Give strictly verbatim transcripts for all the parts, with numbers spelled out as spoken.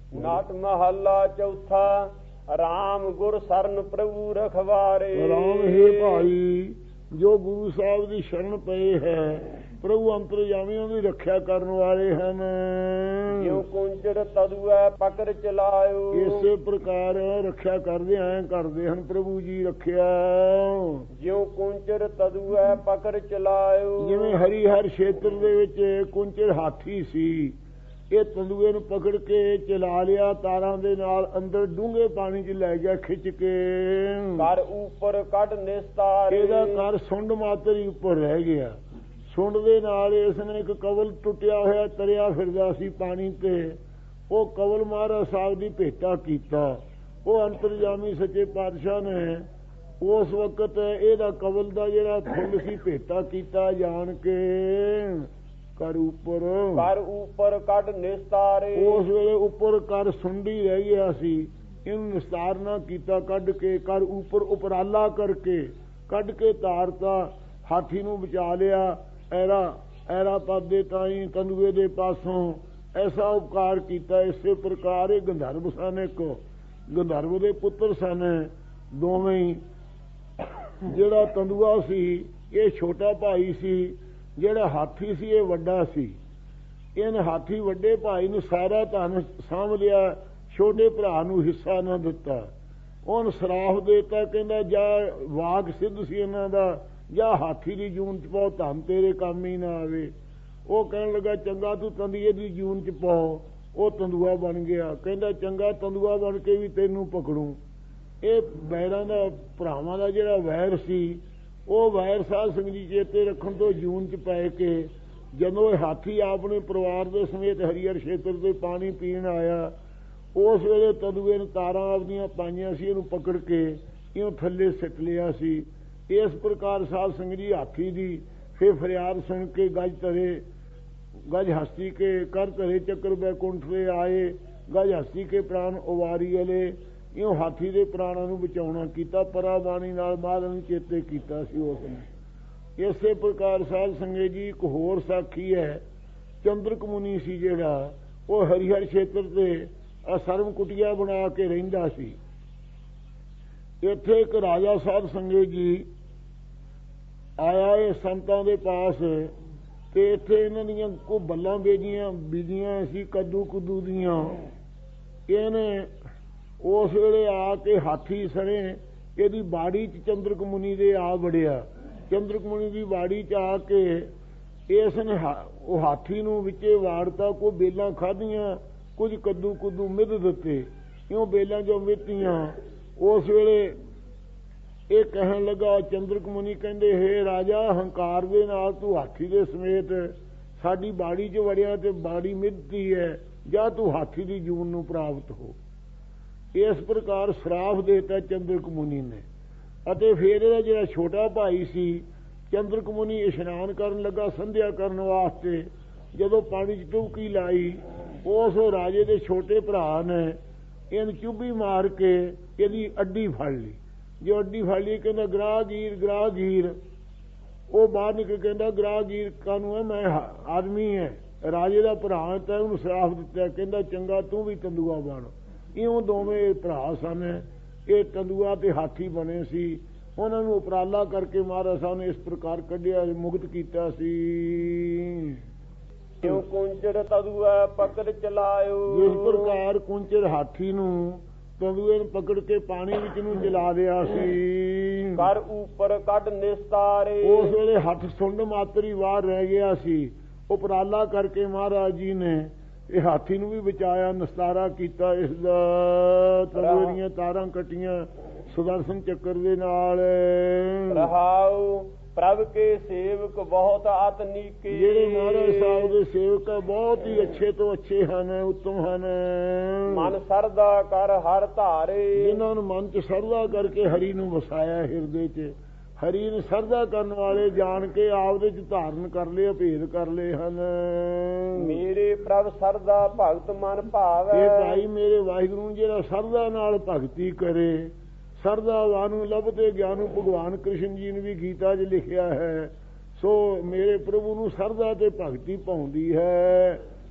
ਨਾਟ ਮਹੱਲਾ ਚੌਥਾ। ਰਾਮ ਗੁਰ ਸਰਨ ਪ੍ਰਭੂ ਰਖਵਾਰੇ। ਰਾਮ ਹੈ ਭਾਈ ਜੋ ਗੁਰੂ ਸਾਹਿਬ ਦੀ ਸ਼ਰਨ ਪਏ ਹੈ, ਪ੍ਰਭੂ ਅੰਤਰਜਾਮੀ ਦੀ ਰੱਖਿਆ ਕਰਨ ਵਾਲੇ ਹਨ। ਜਿਉ ਕੁੰਚੜ ਤਦੂਐ ਪਕੜ ਚਲਾਇਓ। ਇਸੇ ਪ੍ਰਕਾਰ ਰੱਖਿਆ ਕਰਦੇ ਐ ਕਰਦੇ ਹਨ ਪ੍ਰਭੂ ਜੀ ਰੱਖਿਆ। ਜਿਉ ਕੁੰਚੜ ਤਦੂਐ ਪਕੜ ਚਲਾਇਓ। ਜਿਵੇਂ ਹਰੀਹਰ ਖੇਤਰ ਦੇ ਵਿੱਚ ਕੁੰਚੜ ਹਾਥੀ ਸੀ, ਇਹ ਤੰਦੂਏ ਨੂੰ ਪਕੜ ਕੇ ਚਲਾ ਲਿਆ, ਤਾਰਾਂ ਦੇ ਨਾਲ ਅੰਦਰ ਡੂੰਘੇ ਪਾਣੀ 'ਚ ਲੈ ਗਿਆ ਖਿੱਚ ਕੇ। ਕਰ ਉੱਪਰ ਕੱਢ ਨਿਸਤਾਰ। ਇਹਦਾ ਕਰ ਸੁੰਡ ਮਾਤਰ ਹੀ ਉੱਪਰ ਰਹਿ ਗਿਆ। ਸੁੰਡ ਦੇ ਨਾਲ ਇਸ ਨੇ ਇੱਕ ਕਵਲ ਟੁੱਟਿਆ ਹੋਇਆ ਤਰਿਆ ਫਿਰਦਾ ਸੀ ਪਾਣੀ ਤੇ, ਉਹ ਕਵਲ ਮਹਾਰਾਜ ਸਾਹਿਬ ਦੀ ਭੇਟਾ ਕੀਤਾ। ਉਹ ਅੰਤਰਜਾਮੀ ਸੱਚੇ ਪਾਤਸ਼ਾਹ ਨੇ ਉਸ ਵਕਤ ਇਹਦਾ ਕਵਲ ਦਾ ਜਿਹੜਾ ਫੁੱਲ ਸੀ ਭੇਟਾ ਕੀਤਾ ਜਾਣ ਕੇ। ਕਰ ਉੱਪਰ ਕਰ ਉੱਪਰ ਕੱਢ ਨਿਸਤਾਰੇ। ਉਸ ਵੇਲੇ ਉੱਪਰ ਕਰ ਸੁੰਡੀ ਰਹਿ ਗਿਆ ਸੀ, ਇਹਨੂੰ ਨਿਸਤਾਰ ਨਾ ਕੀਤਾ ਕੱਢ ਕੇ। ਕਰ ਉੱਪਰ ਉਪਰਾਲਾ ਕਰਕੇ ਕੱਢ ਕੇ ਤਾਰਤਾ, ਹਾਥੀ ਨੂੰ ਬਚਾ ਲਿਆ। ਐਰਾ ਐਰਾ ਪਾਦੇ ਤਾਈ ਤੰਦੂਏ ਦੇ ਪਾਸੋਂ ਐਸਾ ਉਪਕਾਰ ਕੀਤਾ। ਇਸੇ ਪ੍ਰਕਾਰ ਇਹ ਗੰਧਰਵ ਸਨ, ਇੱਕ ਗੰਧਰਵ ਦੇ ਪੁੱਤਰ ਸਨ ਦੋਵੇਂ ਹੀ। ਜਿਹੜਾ ਤੰਦੂਆ ਸੀ ਇਹ ਛੋਟਾ ਭਾਈ ਸੀ, ਜਿਹੜਾ ਹਾਥੀ ਸੀ ਇਹ ਵੱਡਾ ਸੀ। ਇਹਨੇ ਹਾਥੀ ਵੱਡੇ ਭਾਈ ਨੂੰ ਸਾਰਾ ਧਨ ਸਾਂਭ ਲਿਆ, ਛੋਟੇ ਭਰਾ ਨੂੰ ਹਿੱਸਾ ਨਾ ਦਿੱਤਾ। ਉਹਨੂੰ ਸਰਾਫ ਦੇਤਾ, ਕਹਿੰਦਾ ਜਾ ਵਾਕ ਸਿੱਧ ਸੀ ਇਹਨਾਂ ਦਾ, ਜਾਂ ਹਾਥੀ ਦੀ ਜੂਨ 'ਚ ਪਾਓ, ਧਨ ਤੇਰੇ ਕੰਮ ਹੀ ਨਾ ਆਵੇ। ਉਹ ਕਹਿਣ ਲੱਗਾ ਚੰਗਾ ਤੂੰ ਤੰਦੀਏ ਦੀ ਜੂਨ 'ਚ ਪਾਓ। ਉਹ ਤੰਦੂਆ ਬਣ ਗਿਆ। ਕਹਿੰਦਾ ਚੰਗਾ ਤੰਦੂਆ ਬਣ ਕੇ ਵੀ ਤੈਨੂੰ ਪਕੜੂ। ਇਹ ਵੈਰਾਂ ਦਾ ਭਰਾਵਾਂ ਦਾ ਜਿਹੜਾ ਵੈਰ ਸੀ, ਉਹ ਵੈਰ ਸਾਧ ਸੰਗਤ ਜੀ ਚੇਤੇ ਰੱਖਣ ਤੋਂ ਜੂਨ 'ਚ ਪੈ ਕੇ ਜਦੋਂ ਇਹ ਹਾਥੀ ਆਪਣੇ ਪਰਿਵਾਰ ਦੇ ਸਮੇਤ ਹਰੀਹਰ ਖੇਤਰ ਤੇ ਪਾਣੀ ਪੀਣ ਆਇਆ, ਉਸ ਵੇਲੇ ਤੰਦੂਏ ਨੂੰ ਤਾਰਾਂ ਆਪਦੀਆਂ ਪਾਈਆਂ ਸੀ, ਇਹਨੂੰ ਪਕੜ ਕੇ ਇਹਨੂੰ ਥੱਲੇ ਸਿੱਟ ਲਿਆ ਸੀ। ਇਸ ਪ੍ਰਕਾਰ ਸਾਧ ਸੰਗਤ ਜੀ ਹਾਥੀ ਦੀ ਫਿਰ ਫਰਿਆਦ ਸੁਣ ਕੇ ਗਜ ਧਰੇ ਗਜ ਹਸਤੀ ਕੇ ਕਰ ਧਰੇ ਚੱਕਰ ਬੈਕੁੰਠ ਤੇ ਆਏ। ਗਜ ਹਸਤੀ ਕੇ ਪ੍ਰਾਣ ਉਵਾਰੀ ਵਾਲੇ ਇਉਂ ਹਾਥੀ ਦੇ ਪ੍ਰਾਣਾਂ ਨੂੰ ਬਚਾਉਣਾ ਕੀਤਾ। ਪਰਾਬਾਣੀ ਨਾਲ ਮਹਾਰਾਜ ਨੂੰ ਚੇਤੇ ਕੀਤਾ ਸੀ ਉਸ ਨੇ। ਇਸੇ ਪ੍ਰਕਾਰ ਸਾਧ ਸੰਗਤ ਜੀ ਇੱਕ ਹੋਰ ਸਾਖੀ ਹੈ। ਚੰਦਰਕ ਮੁਨੀ ਸੀ ਜਿਹੜਾ, ਉਹ ਹਰੀਹਰ ਖੇਤਰ ਤੇ ਸਰਮ ਕੁਟੀਆ ਬਣਾ ਕੇ ਰਹਿੰਦਾ ਸੀ। ਇੱਥੇ ਇੱਕ ਰਾਜਾ ਸਾਧ ਸੰਗਤ ਜੀ ਆਇਆ ਇਹ ਸੰਤਾਂ ਦੇ ਪਾਸ, ਤੇ ਇੱਥੇ ਇਹਨਾਂ ਦੀਆਂ ਕੋਈ ਬੱਲਾਂ ਬੇਜੀਆਂ ਬੀਜੀਆਂ ਸੀ ਕੱਦੂ ਕੁੱਦੂ ਦੀਆਂ। ਇਹਨੇ ਉਸ ਵੇਲੇ ਆ ਕੇ ਹਾਥੀ ਸਣੇ ਇਹਦੀ ਬਾੜੀ 'ਚ ਚੰਦਰਕ ਮੁਨੀ ਦੇ ਆ ਵੜਿਆ। ਚੰਦਰਕ ਮੁਨੀ ਦੀ ਬਾੜੀ 'ਚ ਆ ਕੇ ਇਸ ਨੇ ਉਹ ਹਾਥੀ ਨੂੰ ਵਿੱਚੇ ਵਾੜਤਾ। ਕੋਈ ਬੇਲਾਂ ਖਾਧੀਆਂ, ਕੁਝ ਕੱਦੂ ਕੁੱਦੂ ਮਿਧ ਦਿੱਤੇ, ਇਉਂ ਬੇਲਾਂ ਜੋ ਮਿੱਤੀਆਂ। ਉਸ ਵੇਲੇ ਇਹ ਕਹਿਣ ਲੱਗਾ, ਚੰਦਰਕ ਮੁਨੀ ਕਹਿੰਦੇ ਹੇ ਰਾਜਾ, ਹੰਕਾਰ ਦੇ ਨਾਲ ਤੂੰ ਹਾਥੀ ਦੇ ਸਮੇਤ ਸਾਡੀ ਬਾੜੀ 'ਚ ਵੜਿਆ ਤੇ ਬਾੜੀ ਮਿੱਧੀ ਹੈ, ਜਾਂ ਤੂੰ ਹਾਥੀ ਦੀ ਜੂਨ ਨੂੰ ਪ੍ਰਾਪਤ ਹੋ। ਇਸ ਪ੍ਰਕਾਰ ਸ਼ਰਾਪ ਦੇਤਾ ਚੰਦਰਕ ਮੁਨੀ ਨੇ। ਅਤੇ ਫਿਰ ਇਹਦਾ ਜਿਹੜਾ ਛੋਟਾ ਭਾਈ ਸੀ, ਚੰਦਰਕ ਮੁਨੀ ਇਸ਼ਨਾਨ ਕਰਨ ਲੱਗਾ ਸੰਧਿਆ ਕਰਨ ਵਾਸਤੇ। ਜਦੋਂ ਪਾਣੀ 'ਚ ਡੁਬਕੀ ਲਾਈ, ਉਸ ਰਾਜੇ ਦੇ ਛੋਟੇ ਭਰਾ ਨੇ ਇਹਨੂੰ ਚੁੱਭੀ ਮਾਰ ਕੇ ਇਹਦੀ ਅੱਡੀ ਫੜ ਲਈ। ਜੋ ਅੱਡੀ ਫੜ ਲਈ, ਕਹਿੰਦਾ ਗ੍ਰਾਹਗੀਰ ਗ੍ਰਾਹਗੀਰ। ਉਹ ਬਾਹਰ ਨਿਕਲ ਕਹਿੰਦਾ ਗ੍ਰਾਹਗੀਰ ਕਾਹਨੂੰ ਹੈ, ਮੈਂ ਆਦਮੀ ਹੈ, ਰਾਜੇ ਦਾ ਭਰਾ, ਤਾਂ ਉਹਨੂੰ ਸ਼ਰਾਪ ਦਿੱਤਾ। ਕਹਿੰਦਾ ਚੰਗਾ ਤੂੰ ਵੀ ਤੰਦੂਆ ਬਣ। ਇਉਂ ਦੋਵੇਂ ਭਰਾ ਸਨ, ਇਹ ਤੰਦੂਆ ਤੇ ਹਾਥੀ ਬਣੇ ਸੀ। ਉਹਨਾਂ ਨੂੰ ਉਪਰਾਲਾ ਕਰਕੇ ਮਹਾਰਾਜ ਸਾਹਿਬ ਨੇ ਇਸ ਪ੍ਰਕਾਰ ਕੱਢਿਆ, ਮੁਕਤ ਕੀਤਾ ਸੀ। ਕਿਉਂ ਕੁੰਚੜ ਤਦੂਆ ਪਕੜ ਚਲਾਇਓ। ਇਸ ਪ੍ਰਕਾਰ ਕੁੰਚੜ ਹਾਥੀ ਨੂੰ ਤੰਦੂਏ ਨੂੰ ਪਕੜ ਕੇ ਪਾਣੀ ਵਿੱਚ ਨੂੰ ਚਲਾ ਦਿਆ ਸੀ। ਕਰ ਉੱਪਰ ਕੱਢ ਨਿਸਤਾਰੇ। ਉਸ ਵੇਲੇ ਹੱਥ ਸੁੰਡ ਮਾਤਰੀ ਬਾਹਰ ਰਹਿ ਗਿਆ ਸੀ। ਉਪਰਾਲਾ ਕਰਕੇ ਮਹਾਰਾਜ ਜੀ ਨੇ ਇਹ ਹਾਥੀ ਨੂੰ ਵੀ ਬਚਾਇਆ, ਨਿਸਤਾਰਾ ਕੀਤਾ ਇਸ ਦਾ। ਤੰਦੂਏ ਦੀਆਂ ਤਾਰਾਂ ਕੱਟੀਆਂ ਸੁਦਰਸ਼ਨ ਚੱਕਰ ਦੇ ਨਾਲ। ਰਹਾਉ ਪ੍ਰਭ ਕੇ ਸੇਵਕ ਬਹੁਤ ਆਤਨੀਕੇ। ਜਿਹੜੇ ਮਹਾਰਾਜ ਸਾਹਿਬ ਦੇ ਸੇਵਕ ਬਹੁਤ ਹੀ ਅੱਛੇ ਤੋਂ ਅੱਛੇ ਹਨ, ਉੱਤਮ ਹਨ। ਮਨ ਸਰਦਾ ਕਰ ਹਰ ਧਾਰੇ। ਜਿਨ੍ਹਾਂ ਨੂੰ ਮਨ 'ਚ ਸਰਦਾ ਕਰਕੇ ਹਰੀ ਨੂੰ ਵਸਾਇਆ ਹਿਰਦੇ 'ਚ। ਹਰੀ ਨੂੰ ਸਰਦਾ ਕਰਨ ਵਾਲੇ ਜਾਣ ਕੇ ਆਪਦੇ 'ਚ ਧਾਰਨ ਕਰ ਲਏ, ਭੇਦ ਕਰ ਲਏ ਹਨ। ਮੇਰੇ ਪ੍ਰਭ ਸਰਦਾ ਭਗਤ ਮਨ ਭਾਵੈ। ਇਹ ਭਾਈ ਮੇਰੇ ਵਾਹਿਗੁਰੂ ਨੂੰ ਜਿਹੜਾ ਸਰਦਾ ਨਾਲ ਭਗਤੀ ਕਰੇ, ਸਰਦਾ ਵਾਨੂੰ ਲੱਭਦੇ ਗਿਆਨੂ। ਭਗਵਾਨ ਕ੍ਰਿਸ਼ਨ ਜੀ ਨੇ ਵੀ ਗੀਤਾ 'ਚ ਲਿਖਿਆ ਹੈ, ਸੋ ਮੇਰੇ ਪ੍ਰਭੂ ਨੂੰ ਸਰਦਾ ਤੇ ਭਗਤੀ ਪਾਉਂਦੀ ਹੈ।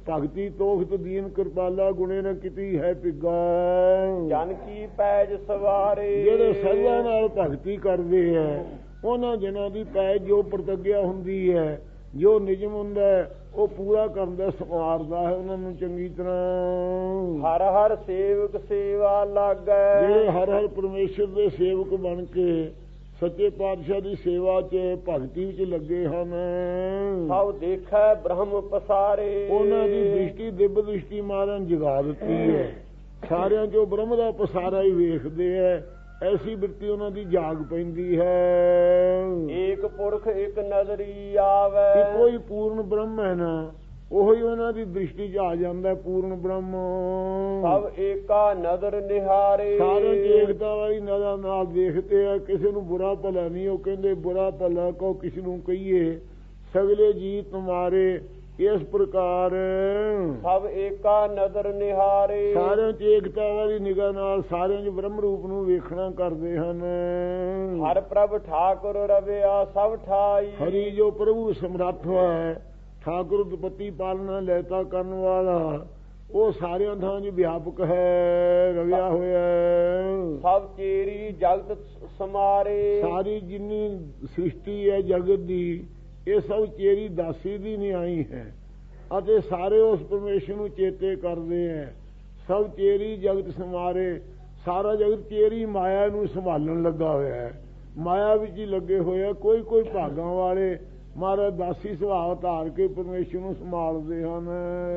ਭਗਤੀ ਤੋਖਤ ਦੀਨ ਕਿਰਪਾਲਾ ਗੁਣੇ ਨ ਕੀਤੀ ਹੈ ਪਿੱਗਾ। ਜਨ ਕੀ ਪੈਜ ਸਵਾਰੇ ਜਿਹੜੇ ਸਰਵਾਂ ਨਾਲ ਭਗਤੀ ਕਰਦੇ ਹੈ ਉਹਨਾਂ ਜਨਾਂ ਦੀ ਪੈਜ ਜੋ ਪ੍ਰਤੱਗਿਆ ਹੁੰਦੀ ਹੈ, ਜੋ ਨਿਯਮ ਹੁੰਦਾ ਉਹ ਪੂਰਾ ਕਰਨ ਦਾ ਸਵਾਰਦਾ ਹੈ ਉਹਨਾਂ ਨੂੰ ਚੰਗੀ ਤਰ੍ਹਾਂ। ਹਰ ਹਰ ਸੇਵਕ ਸੇਵਾ ਲਾਗੈ ਜਿਹੜੇ ਹਰ ਹਰ ਪਰਮੇਸ਼ਰ ਦੇ ਸੇਵਕ ਬਣ ਕੇ ਸੱਚੇ ਪਾਤਸ਼ਾਹ ਦੀ ਸੇਵਾ 'ਚ ਭਗਤੀ ਵਿੱਚ ਲੱਗੇ ਹਨ। ਸਭ ਦੇਖੈ ਬ੍ਰਹਮ ਪਸਾਰੇ ਉਹਨਾਂ ਦੀ ਦ੍ਰਿਸ਼ਟੀ ਦਿਵ ਦ੍ਰਿਸ਼ਟੀ ਮਾਰਨ ਜਗਾ ਦਿੱਤੀ ਹੈ। ਸਾਰਿਆਂ 'ਚੋਂ ਬ੍ਰਹਮ ਦਾ ਪਸਾਰਾ ਹੀ ਵੇਖਦੇ ਹੈ। ਐਸੀ ਬਿਰਤੀ ਉਹਨਾਂ ਦੀ ਜਾਗ ਪੈਂਦੀ ਹੈ। ਏਕ ਪੁਰਖ ਇੱਕ ਨਜ਼ਰੀ ਆਵੇ ਕੋਈ ਪੂਰਨ ਬ੍ਰਹਮ ਹੈ ਨਾ ਉਹੀ ਉਹਨਾਂ ਦੀ ਦ੍ਰਿਸ਼ਟੀ 'ਚ ਆ ਜਾਂਦਾ ਪੂਰਨ ਬ੍ਰਹਮ। ਸਭ ਏਕਾ ਨਜ਼ਰ ਨਿਹਾਰੇ ਸਾਰੇ ਏਕਤਾ ਵਾਲੀ ਨਜ਼ਰ ਨਾਲ ਦੇਖਦੇ ਆ। ਕਿਸੇ ਨੂੰ ਬੁਰਾ ਭਲਾ ਨਹੀਂ ਉਹ ਕਹਿੰਦੇ ਬੁਰਾ ਭਲਾ ਕਹੋ ਕਿਸ ਨੂੰ ਕਹੀਏ ਸਗਲੇ ਜੀ ਤੁਮਾਰੇ। ਇਸ ਪ੍ਰਕਾਰ ਸਭ ਏਕਾ ਨਜ਼ਰ ਨਿਹਾਰੇ ਸਾਰਿਆਂ 'ਚ ਏਕਤਾ ਵਾਲੀ ਨਿਗਾਹ ਨਾਲ ਸਾਰਿਆਂ 'ਚ ਬ੍ਰਹਮ ਰੂਪ ਨੂੰ ਵੇਖਣਾ ਕਰਦੇ ਹਨ। ਹਰ ਪ੍ਰਭ ਠਾਕੁਰ ਰਵਿਆ ਸਭ ਠਾਈ ਹਰੀ ਜੋ ਪ੍ਰਭੂ ਸਮਰੱਥ ਹੈ ਠਾਕੁਰ ਉਤਪਤੀ ਪਾਲਣਾ ਲੈਤਾ ਕਰਨ ਵਾਲਾ ਉਹ ਸਾਰਿਆਂ ਥਾਂ 'ਚ ਵਿਆਪਕ ਹੈ ਰਵਿਆ ਹੋਇਆ। ਸਭ ਚੇਰੀ ਜਗਤ ਸਮਾਰੇ ਸਾਰੀ ਜਿੰਨੀ ਸ੍ਰਿਸ਼ਟੀ ਹੈ ਜਗਤ ਦੀ ਇਹ ਸਭ ਚੇਰੀ ਦਾਸੀ ਦੀ ਨਿਆਈ ਹੈ ਅਤੇ ਸਾਰੇ ਉਸ ਪਰਮੇਸ਼ਰ ਨੂੰ ਚੇਤੇ ਕਰਦੇ ਹੈ। ਸਭ ਚੇਰੀ ਜਗਤ ਸਮਾਰੇ ਸਾਰਾ ਜਗਤ ਚੇਰੀ ਮਾਇਆ ਨੂੰ ਸੰਭਾਲਣ ਲੱਗਾ ਹੋਇਆ ਹੈ। ਮਾਇਆ ਵਿੱਚ ਹੀ ਲੱਗੇ ਹੋਏ ਆ। ਕੋਈ ਕੋਈ ਭਾਗਾਂ ਵਾਲੇ ਮਹਾਰਾਜ ਦਾਸੀ ਸੁਭਾਅ ਧਾਰ ਕੇ ਪਰਮੇਸ਼ਰ ਨੂੰ ਸੰਭਾਲਦੇ ਹਨ।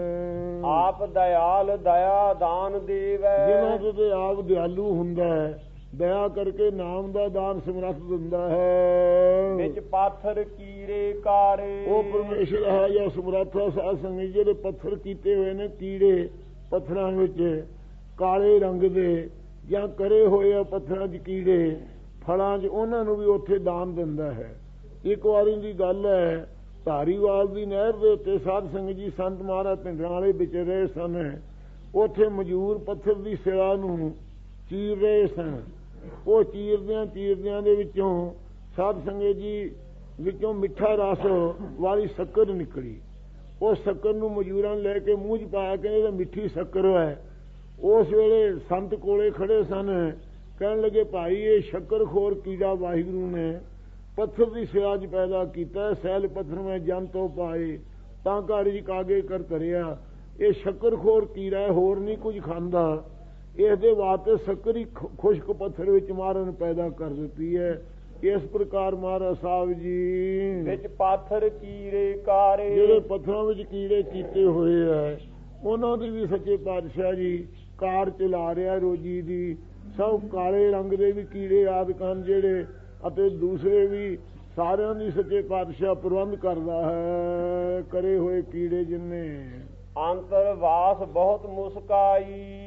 ਆਪ ਦਇਆਲ ਦਇਆ ਦਾਨ ਦੇਵੈ ਜਿਹਨਾਂ ਤੇ ਆਪ ਦਿਆਲੂ ਹੁੰਦਾ ਹੈ ਦਇਆ ਕਰਕੇ ਨਾਮ ਦਾ ਦਾਨ ਸਮਰੱਥ ਦਿੰਦਾ ਹੈ। ਵਿੱਚ ਪਾਥਰ ਕੀੜੇ ਕਾਰੇ ਉਹ ਪਰਮੇਸ਼ਰ ਹੈ ਜਾਂ ਸਮਰੱਥ ਸਾਧ ਸੰਗਤ ਜਿਹੜੇ ਪੱਥਰ ਕੀਤੇ ਹੋਏ ਨੇ ਕੀੜੇ ਪੱਥਰਾਂ ਵਿੱਚ ਕਾਲੇ ਰੰਗ ਦੇ ਜਾਂ ਕਰੇ ਹੋਏ ਆ ਪੱਥਰਾਂ 'ਚ ਕੀੜੇ ਫਲਾਂ 'ਚ ਉਹਨਾਂ ਨੂੰ ਵੀ ਉੱਥੇ ਦਾਨ ਦਿੰਦਾ ਹੈ। ਇੱਕ ਵਾਰੀ ਦੀ ਗੱਲ ਹੈ ਧਾਰੀਵਾਲ ਦੀ ਨਹਿਰ ਦੇ ਉੱਤੇ ਸਾਧ ਸੰਗਤ ਜੀ ਸੰਤ ਮਹਾਰਾਜ ਪਿੰਡਾਂ ਵਾਲੇ ਵਿਚਰ ਰਹੇ ਸਨ। ਉੱਥੇ ਮਜ਼ਦੂਰ ਪੱਥਰ ਦੀ ਸਿਰਾ ਨੂੰ ਚੀਰ ਰਹੇ ਸਨ। ਉਹ ਚੀਰਦਿਆਂ ਚੀਰਦਿਆਂ ਦੇ ਵਿੱਚੋਂ ਸਾਧ ਸੰਗਤ ਜੀ ਵਿੱਚੋਂ ਮਿੱਠਾ ਰਸ ਵਾਲੀ ਸ਼ੱਕਰ ਨਿਕਲੀ। ਉਹ ਸ਼ੱਕਰ ਨੂੰ ਮਜ਼ਦੂਰਾਂ ਲੈ ਕੇ ਮੂੰਹ 'ਚ ਪਾਇਆ ਕਹਿੰਦੇ ਤਾਂ ਮਿੱਠੀ ਸ਼ੱਕਰ ਹੈ। ਉਸ ਵੇਲੇ ਸੰਤ ਕੋਲੇ ਖੜੇ ਸਨ ਕਹਿਣ ਲੱਗੇ ਭਾਈ ਇਹ ਸ਼ੱਕਰਖੋਰ ਕੀੜਾ ਵਾਹਿਗੁਰੂ ਨੇ ਪੱਥਰ ਦੀ ਸਿਰਾ 'ਚ ਪੈਦਾ ਕੀਤਾ। ਸੈਲ ਪੱਥਰ ਮੈਂ ਜਨ ਤੋਂ ਪਾਏ ਤਾਂ ਘਰ 'ਚ ਕਾਗੇ ਕਰ ਧਰਿਆ। ਇਹ ਸ਼ੱਕਰਖੋਰ ਕੀੜਾ ਹੋਰ ਨਹੀਂ ਕੁਝ ਖਾਂਦਾ। ਇਹਦੇ ਵਾਸਤੇ ਸ਼ੱਕਰ ਹੀ ਖੁਸ਼ਕ ਪੱਥਰ ਵਿੱਚ ਮਾਰਨ ਪੈਦਾ ਕਰ ਦਿੱਤੀ ਹੈ। ਇਸ ਪ੍ਰਕਾਰ ਮਹਾਰਾਜ ਸਾਹਿਬ ਜੀ ਵਿੱਚ ਪਾਥਰ ਕੀੜੇ ਕਾਰੇ ਜਿਹੜੇ ਪੱਥਰਾਂ ਵਿੱਚ ਕੀੜੇ ਕੀਤੇ ਹੋਏ ਹੈ ਉਹਨਾਂ ਦੀ ਵੀ ਸੱਚੇ ਪਾਤਸ਼ਾਹ ਜੀ ਕਾਰ ਚਲਾ ਰਿਹਾ ਰੋਜੀ ਦੀ। ਸਭ ਕਾਲੇ ਰੰਗ ਦੇ ਵੀ ਕੀੜੇ ਆਦਿਕ ਹਨ ਜਿਹੜੇ ਅਤੇ ਦੂਸਰੇ ਵੀ ਸਾਰਿਆਂ ਦੀ ਸੱਚੇ ਪਾਤਸ਼ਾਹ ਪ੍ਰਬੰਧ ਕਰਦਾ ਹੈ। ਕਰੇ ਹੋਏ ਕੀੜੇ ਜਿੰਨੇ ਅੰਤਰ ਵਾਸ ਬਹੁਤ ਮੁਸਕਾਈ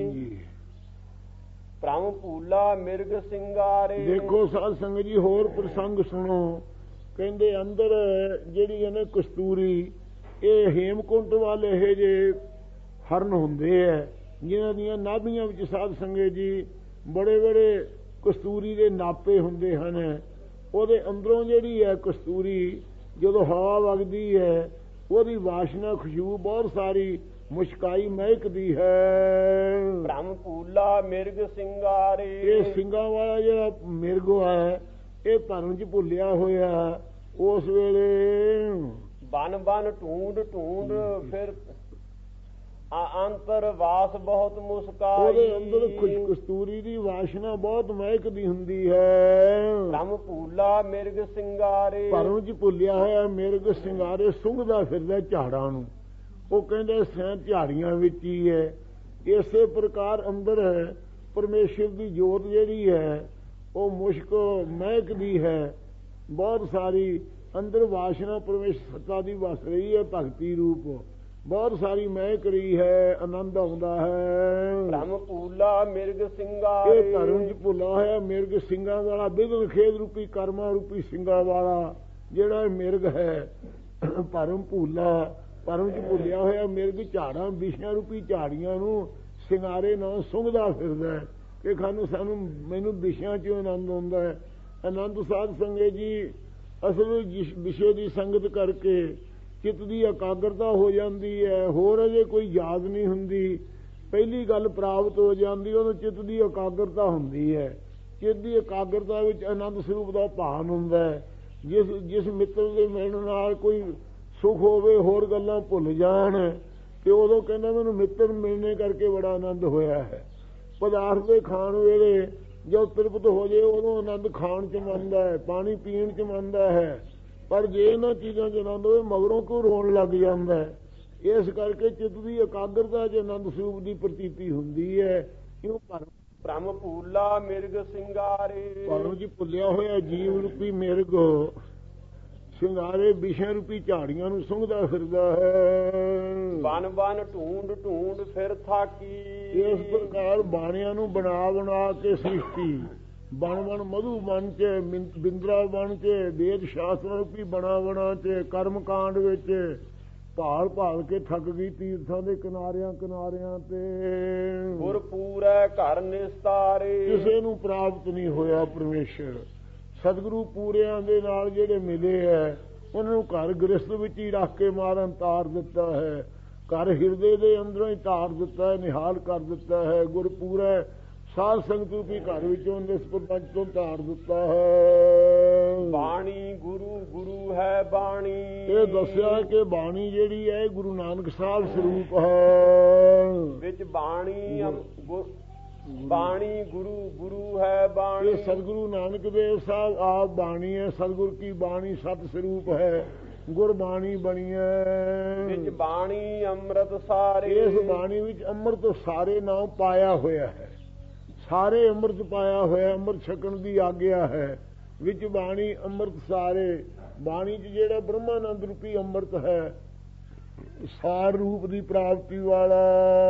ਭ੍ਰਮ ਭੂਲਾ ਮਿਰਗ ਸਿੰਗਾਰੇ। ਦੇਖੋ ਸਾਧ ਸੰਗਤ ਜੀ ਹੋਰ ਪ੍ਰਸੰਗ ਸੁਣੋ। ਕਹਿੰਦੇ ਅੰਦਰ ਜਿਹੜੀ ਹੈ ਨਾ ਕਸਤੂਰੀ ਇਹ ਹੇਮਕੁੰਟ ਵਾਲੇ ਇਹ ਜੇ ਹਰਨ ਹੁੰਦੇ ਹੈ ਜਿਨ੍ਹਾਂ ਦੀਆਂ ਨਾਭੀਆਂ ਵਿੱਚ ਸਾਧ ਸੰਗਤ ਜੀ ਬੜੇ ਬੜੇ ਕਸਤੂਰੀ ਦੇ ਨਾਪੇ ਹੁੰਦੇ ਹਨ। ਉਹਦੇ ਅੰਦਰੋਂ ਜਿਹੜੀ ਹੈ ਕਸਤੂਰੀ ਜਦੋਂ ਹਵਾ ਵਗਦੀ ਹੈ ਉਹਦੀ ਵਾਸ਼ਨਾ ਖੁਸ਼ਬੂ ਬਹੁਤ ਸਾਰੀ ਮੁਸ਼ਕਾਈ ਮਹਿਕਦੀ ਹੈ। ਭ੍ਰਮ ਭੂਲਾ ਮਿਰਗ ਸਿੰਗਾਰੇ ਇਹ ਸਿੰਘਾਂ ਵਾਲਾ ਜਿਹੜਾ ਮਿਰਗ ਹੈ ਇਹ ਭਰਨ 'ਚ ਭੁੱਲਿਆ ਹੋਇਆ। ਉਸ ਵੇਲੇ ਬਨ ਬਨ ਢੂੰਡ ਢੂੰਡ ਫਿਰ ਅੰਤਰ ਵਾਸ ਬਹੁਤ ਮੁਸਕਾਈ। ਉਹਦੇ ਅੰਦਰ ਖੁਸ਼ ਕਸਤੂਰੀ ਦੀ ਵਾਸ਼ਨਾ ਬਹੁਤ ਮਹਿਕਦੀ ਹੁੰਦੀ ਹੈ। ਭ੍ਰਮ ਭੂਲਾ ਮਿਰਗ ਸਿੰਗਾਰੇ ਭਰਨ 'ਚ ਭੁੱਲਿਆ ਹੋਇਆ ਮਿਰਗ ਸਿੰਗਾਰੇ ਸੁੰਘਦਾ ਫਿਰਦਾ ਝਾੜਾਂ ਨੂੰ। ਉਹ ਕਹਿੰਦੇ ਸੈਂ ਝਾੜੀਆਂ ਵਿੱਚ ਹੀ ਹੈ। ਇਸੇ ਪ੍ਰਕਾਰ ਅੰਦਰ ਹੈ ਪਰਮੇਸ਼ਰ ਦੀ ਜੋਤ ਜਿਹੜੀ ਹੈ ਉਹ ਮੁਸ਼ਕ ਮਹਿਕਦੀ ਹੈ ਬਹੁਤ ਸਾਰੀ। ਅੰਦਰ ਵਾਸ਼ਨਾ ਪਰਮੇਸ਼ਰ ਸੱਤਾ ਦੀ ਵਸ ਰਹੀ ਹੈ ਭਗਤੀ ਰੂਪ ਬਹੁਤ ਸਾਰੀ ਮਹਿਕ ਰਹੀ ਹੈ। ਆਨੰਦ ਆਉਂਦਾ ਹੈ। ਭ੍ਰਮ ਭੂਲਾ ਮਿਰਗ ਸਿੰਗਾਰੇ ਇਹ ਧਰਮ 'ਚ ਭੁੱਲਾ ਹੋਇਆ ਮਿਰਗ ਸਿੰਘਾਂ ਵਾਲਾ ਬਿਗਲ ਖੇਦ ਰੂਪੀ ਕਰਮਾਂ ਰੂਪੀ ਸਿੰਘਾਂ ਵਾਲਾ ਜਿਹੜਾ ਮਿਰਗ ਹੈ ਭਰਮ ਭੂਲਾ ਭਰਮ 'ਚ ਭੁੱਲਿਆ ਹੋਇਆ ਮਿਰਗ ਝਾੜਾਂ ਵਿਸ਼ਿਆਂ ਰੂਪੀ ਝਾੜੀਆਂ ਨੂੰ ਸਿੰਗਾਰੇ ਨਾਲ ਸੁੰਘਦਾ ਫਿਰਦਾ ਹੈ ਕਿ ਖਾਨੂੰ ਸਾਨੂੰ ਮੈਨੂੰ ਵਿਸ਼ਿਆਂ 'ਚ ਆਨੰਦ ਆਉਂਦਾ ਹੈ। ਆਨੰਦ ਸਾਧ ਸੰਗਤ ਜੀ ਅਸਲ ਵਿੱਚ ਵਿਸ਼ੇ ਦੀ ਸੰਗਤ ਕਰਕੇ ਚਿੱਤ ਦੀ ਇਕਾਗਰਤਾ ਹੋ ਜਾਂਦੀ ਹੈ। ਹੋਰ ਅਜੇ ਕੋਈ ਯਾਦ ਨਹੀਂ ਹੁੰਦੀ, ਪਹਿਲੀ ਗੱਲ ਪ੍ਰਾਪਤ ਹੋ ਜਾਂਦੀ, ਉਦੋਂ ਚਿੱਤ ਦੀ ਇਕਾਗਰਤਾ ਹੁੰਦੀ ਹੈ। ਚਿੱਤ ਦੀ ਇਕਾਗਰਤਾ ਵਿੱਚ ਆਨੰਦ ਸਰੂਪ ਦਾ ਭਾਨ ਹੁੰਦਾ ਹੈ। ਜਿਸ ਜਿਸ ਮਿੱਤਰ ਦੇ ਮਿਲਣ ਨਾਲ ਕੋਈ ਸੁੱਖ ਹੋਵੇ, ਹੋਰ ਗੱਲਾਂ ਭੁੱਲ ਜਾਣ, ਤੇ ਉਦੋਂ ਕਹਿੰਦਾ ਮੈਨੂੰ ਮਿੱਤਰ ਮਿਲਣੇ ਕਰਕੇ ਬੜਾ ਆਨੰਦ ਹੋਇਆ ਹੈ। ਪਦਾਰਥ ਦੇ ਖਾਣ ਵੇਲੇ ਜਦ ਤ੍ਰਿਪਤ ਹੋ ਜਾਏ ਉਦੋਂ ਆਨੰਦ ਖਾਣ 'ਚ ਮੰਨਦਾ ਹੈ, ਪਾਣੀ ਪੀਣ 'ਚ ਮੰਨਦਾ ਹੈ। ਪਰ ਜੇ ਇਹਨਾਂ ਚੀਜ਼ਾਂ 'ਚ ਆਨੰਦ ਹੋਵੇ ਮਗਰੋਂ ਕਿਉਂ ਰੋਣ ਲੱਗ ਜਾਂਦਾ ਹੈ। ਇਸ ਕਰਕੇ ਚਿੱਤ ਦੀ ਇਕਾਗਰਤਾ 'ਚ ਆਨੰਦ ਸਰੂਪ ਦੀ ਪ੍ਰਤੀਤੀ ਹੁੰਦੀ ਹੈ। ਕਿਉਂ ਭਰਮ ਭ੍ਰਮ ਭੂਲਾ ਮਿਰਗ ਸਿੰਗਾਰੇ, ਭਰਮ 'ਚ ਭੁੱਲਿਆ ਹੋਇਆ ਜੀਵ ਰੂਪੀ ਮਿਰਗ ਸਿੰਗਾਰੇ ਵਿਸ਼ੇ ਰੂਪੀ ਝਾੜੀਆਂ ਨੂੰ ਸੁੰਘਦਾ ਫਿਰਦਾ ਹੈ। ਬਨ ਬਨ ਢੂੰਡ ਢੂੰਡ ਫਿਰ ਥਾਕੀ, ਇਸ ਪ੍ਰਕਾਰ ਬਾਣਿਆਂ ਨੂੰ ਬਣਾ ਬਣਾ ਕੇ ਸ੍ਰਿਸ਼ਟੀ, ਬਣ ਬਣ ਮਧੂ ਬਣ ਚ, ਬਿੰਦਰਾ ਬਣ ਚ, ਵੇਦ ਸ਼ਾਸਤਰ ਰੂਪੀ ਬਣਾ ਬਣਾ ਚ, ਕਰਮ ਕਾਂਡ ਵਿੱਚ ਭਾਲ ਭਾਲ ਕੇ ਥੱਕ ਗਈ ਤੀਰਥਾਂ ਦੇ ਕਿਨਾਰਿਆਂ ਕਿਨਾਰਿਆਂ ਤੇ। ਗੁਰ ਪੂਰੈ ਘਰ ਨਿਸਤਾਰੇ, ਕਿਸੇ ਨੂੰ ਪ੍ਰਾਪਤ ਨਹੀਂ ਹੋਇਆ ਪਰਮੇਸ਼ਰ। ਸਤਿਗੁਰੂ ਪੂਰਿਆਂ ਦੇ ਨਾਲ ਜਿਹੜੇ ਮਿਲੇ ਹੈ ਉਹਨਾਂ ਨੂੰ ਘਰ ਗ੍ਰਸਥ ਵਿੱਚ ਹੀ ਰੱਖ ਕੇ ਮਾਰਨ ਤਾਰ ਦਿੱਤਾ ਹੈ। ਘਰ ਹਿਰਦੇ ਦੇ ਅੰਦਰੋਂ ਹੀ ਤਾਰ ਦਿੱਤਾ ਹੈ, ਨਿਹਾਲ ਕਰ ਦਿੱਤਾ ਹੈ। ਗੁਰਪੂਰੈ ਸਾਧ ਸੰਗਤ ਰੂਪੀ ਘਰ ਵਿੱਚੋਂ ਇਸ ਪ੍ਰਪੰਚ ਤੋਂ ਤਾਰ ਦਿੱਤਾ ਹੈ। ਬਾਣੀ ਗੁਰੂ ਗੁਰੂ ਹੈ ਬਾਣੀ, ਇਹ ਦੱਸਿਆ ਕਿ ਬਾਣੀ ਜਿਹੜੀ ਹੈ ਗੁਰੂ ਨਾਨਕ ਸਾਹਿਬ ਸਰੂਪ ਹੈ। ਵਿੱਚ ਬਾਣੀ ਬਾਣੀ ਗੁਰੂ ਗੁਰੂ ਹੈ ਬਾਣੀ, ਇਹ ਸਤਿਗੁਰੂ ਨਾਨਕ ਦੇਵ ਸਾਹਿਬ ਆਪ ਬਾਣੀ ਹੈ। ਸਤਿਗੁਰ ਕੀ ਬਾਣੀ ਸਤ ਸਰੂਪ ਹੈ, ਗੁਰਬਾਣੀ ਬਣੀ ਹੈ। ਵਿੱਚ ਬਾਣੀ ਅੰਮ੍ਰਿਤ ਸਾਰੇ, ਇਸ ਬਾਣੀ ਵਿੱਚ ਅੰਮ੍ਰਿਤ ਸਾਰੇ ਨਾਮ ਪਾਇਆ ਹੋਇਆ ਹੈ। ਸਾਰੇ ਅੰਮ੍ਰਿਤ ਪਾਇਆ ਹੋਇਆ, ਅੰਮ੍ਰਿਤ ਛਕਣ ਦੀ ਆਗਿਆ ਹੈ। ਵਿੱਚ ਬਾਣੀ ਅੰਮ੍ਰਿਤ ਸਾਰੇ, ਬਾਣੀ 'ਚ ਜਿਹੜਾ ਬ੍ਰਹਮਾਨੰਦ ਰੂਪੀ ਅੰਮ੍ਰਿਤ ਹੈ, ਸਾਰ ਰੂਪ ਦੀ ਪ੍ਰਾਪਤੀ ਵਾਲਾ।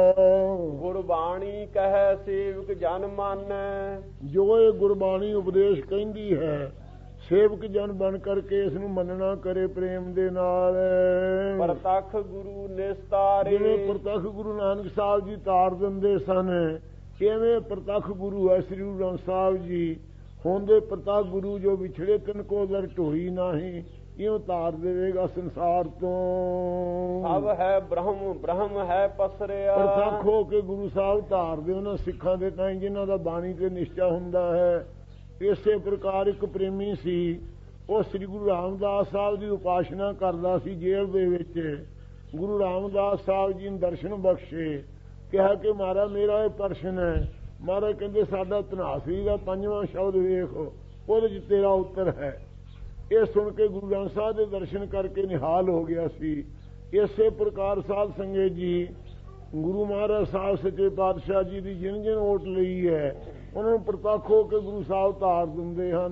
ਗੁਰਬਾਣੀ ਕਹੈ ਸੇਵਕ ਜਨ ਮਾਨੈ, ਜੋ ਇਹ ਗੁਰਬਾਣੀ ਉਪਦੇਸ਼ ਕਹਿੰਦੀ ਹੈ ਸੇਵਕ ਜਨ ਬਣ ਕਰਕੇ ਇਸ ਨੂੰ ਮੰਨਣਾ ਕਰੇ ਪ੍ਰੇਮ ਦੇ ਨਾਲ। ਪ੍ਰਤੱਖ ਗੁਰੂ ਨਿਸਤਾਰੇ, ਜਿਵੇਂ ਪ੍ਰਤੱਖ ਗੁਰੂ ਨਾਨਕ ਸਾਹਿਬ ਜੀ ਤਾਰ ਦਿੰਦੇ ਸਨ, ਕਿਵੇਂ ਪ੍ਰਤੱਖ ਗੁਰੂ ਹੈ ਸ੍ਰੀ ਗੁਰੂ ਗ੍ਰੰਥ ਸਾਹਿਬ ਜੀ। ਹੁੰਦੇ ਪ੍ਰਤੱਖ ਗੁਰੂ ਜੋ ਵਿਛੜੇ ਤਿਨ ਕੋ ਦਰ ਢੋਈ ਨਾਹੀ, ਇਉਂ ਤਾਰ ਦੇਵੇਗਾ ਸੰਸਾਰ ਤੋਂ। ਸਭ ਹੈ ਬ੍ਰਹਮ ਬ੍ਰਹਮ ਹੈ ਪਸਰਿਆ, ਪ੍ਰਤੱਖ ਹੋ ਕੇ ਗੁਰੂ ਸਾਹਿਬ ਧਾਰਦੇ ਉਹਨਾਂ ਸਿੱਖਾਂ ਦੇ ਤਾਂ ਜਿਨ੍ਹਾਂ ਦਾ ਬਾਣੀ ਤੇ ਨਿਸ਼ਚਾ ਹੁੰਦਾ ਹੈ। ਇਸੇ ਪ੍ਰਕਾਰ ਇੱਕ ਪ੍ਰੇਮੀ ਸੀ, ਉਹ ਸ੍ਰੀ ਗੁਰੂ ਰਾਮਦਾਸ ਸਾਹਿਬ ਦੀ ਉਪਾਸਨਾ ਕਰਦਾ ਸੀ ਜੇਲ੍ਹ ਦੇ ਵਿੱਚ। ਗੁਰੂ ਰਾਮਦਾਸ ਸਾਹਿਬ ਜੀ ਨੂੰ ਦਰਸ਼ਨ ਬਖਸ਼ੇ, ਕਿਹਾ ਕਿ ਮਹਾਰਾਜ ਮੇਰਾ ਇਹ ਪ੍ਰਸ਼ਨ ਹੈ। ਮਹਾਰਾਜ ਕਹਿੰਦੇ ਸਾਡਾ ਧਨਾਸਰੀ ਦਾ ਪੰਜਵਾਂ ਸ਼ਬਦ ਵੇਖ, ਉਹਦੇ 'ਚ ਤੇਰਾ ਉੱਤਰ ਹੈ। ਇਹ ਸੁਣ ਕੇ ਗੁਰੂ ਗ੍ਰੰਥ ਸਾਹਿਬ ਦੇ ਦਰਸ਼ਨ ਕਰਕੇ ਨਿਹਾਲ ਹੋ ਗਿਆ ਸੀ। ਇਸੇ ਪ੍ਰਕਾਰ ਸਾਧ ਸੰਗਤ ਜੀ ਗੁਰੂ ਮਹਾਰਾਜ ਸਾਹਿਬ ਸੱਚੇ ਪਾਤਸ਼ਾਹ ਜੀ ਦੀ ਜਿਨ ਜਿਨ ਓਟ ਲਈ ਹੈ ਉਹਨਾਂ ਨੂੰ ਪ੍ਰਤੱਖ ਹੋ ਕੇ ਗੁਰੂ ਸਾਹਿਬ ਧਾਰ ਦਿੰਦੇ ਹਨ।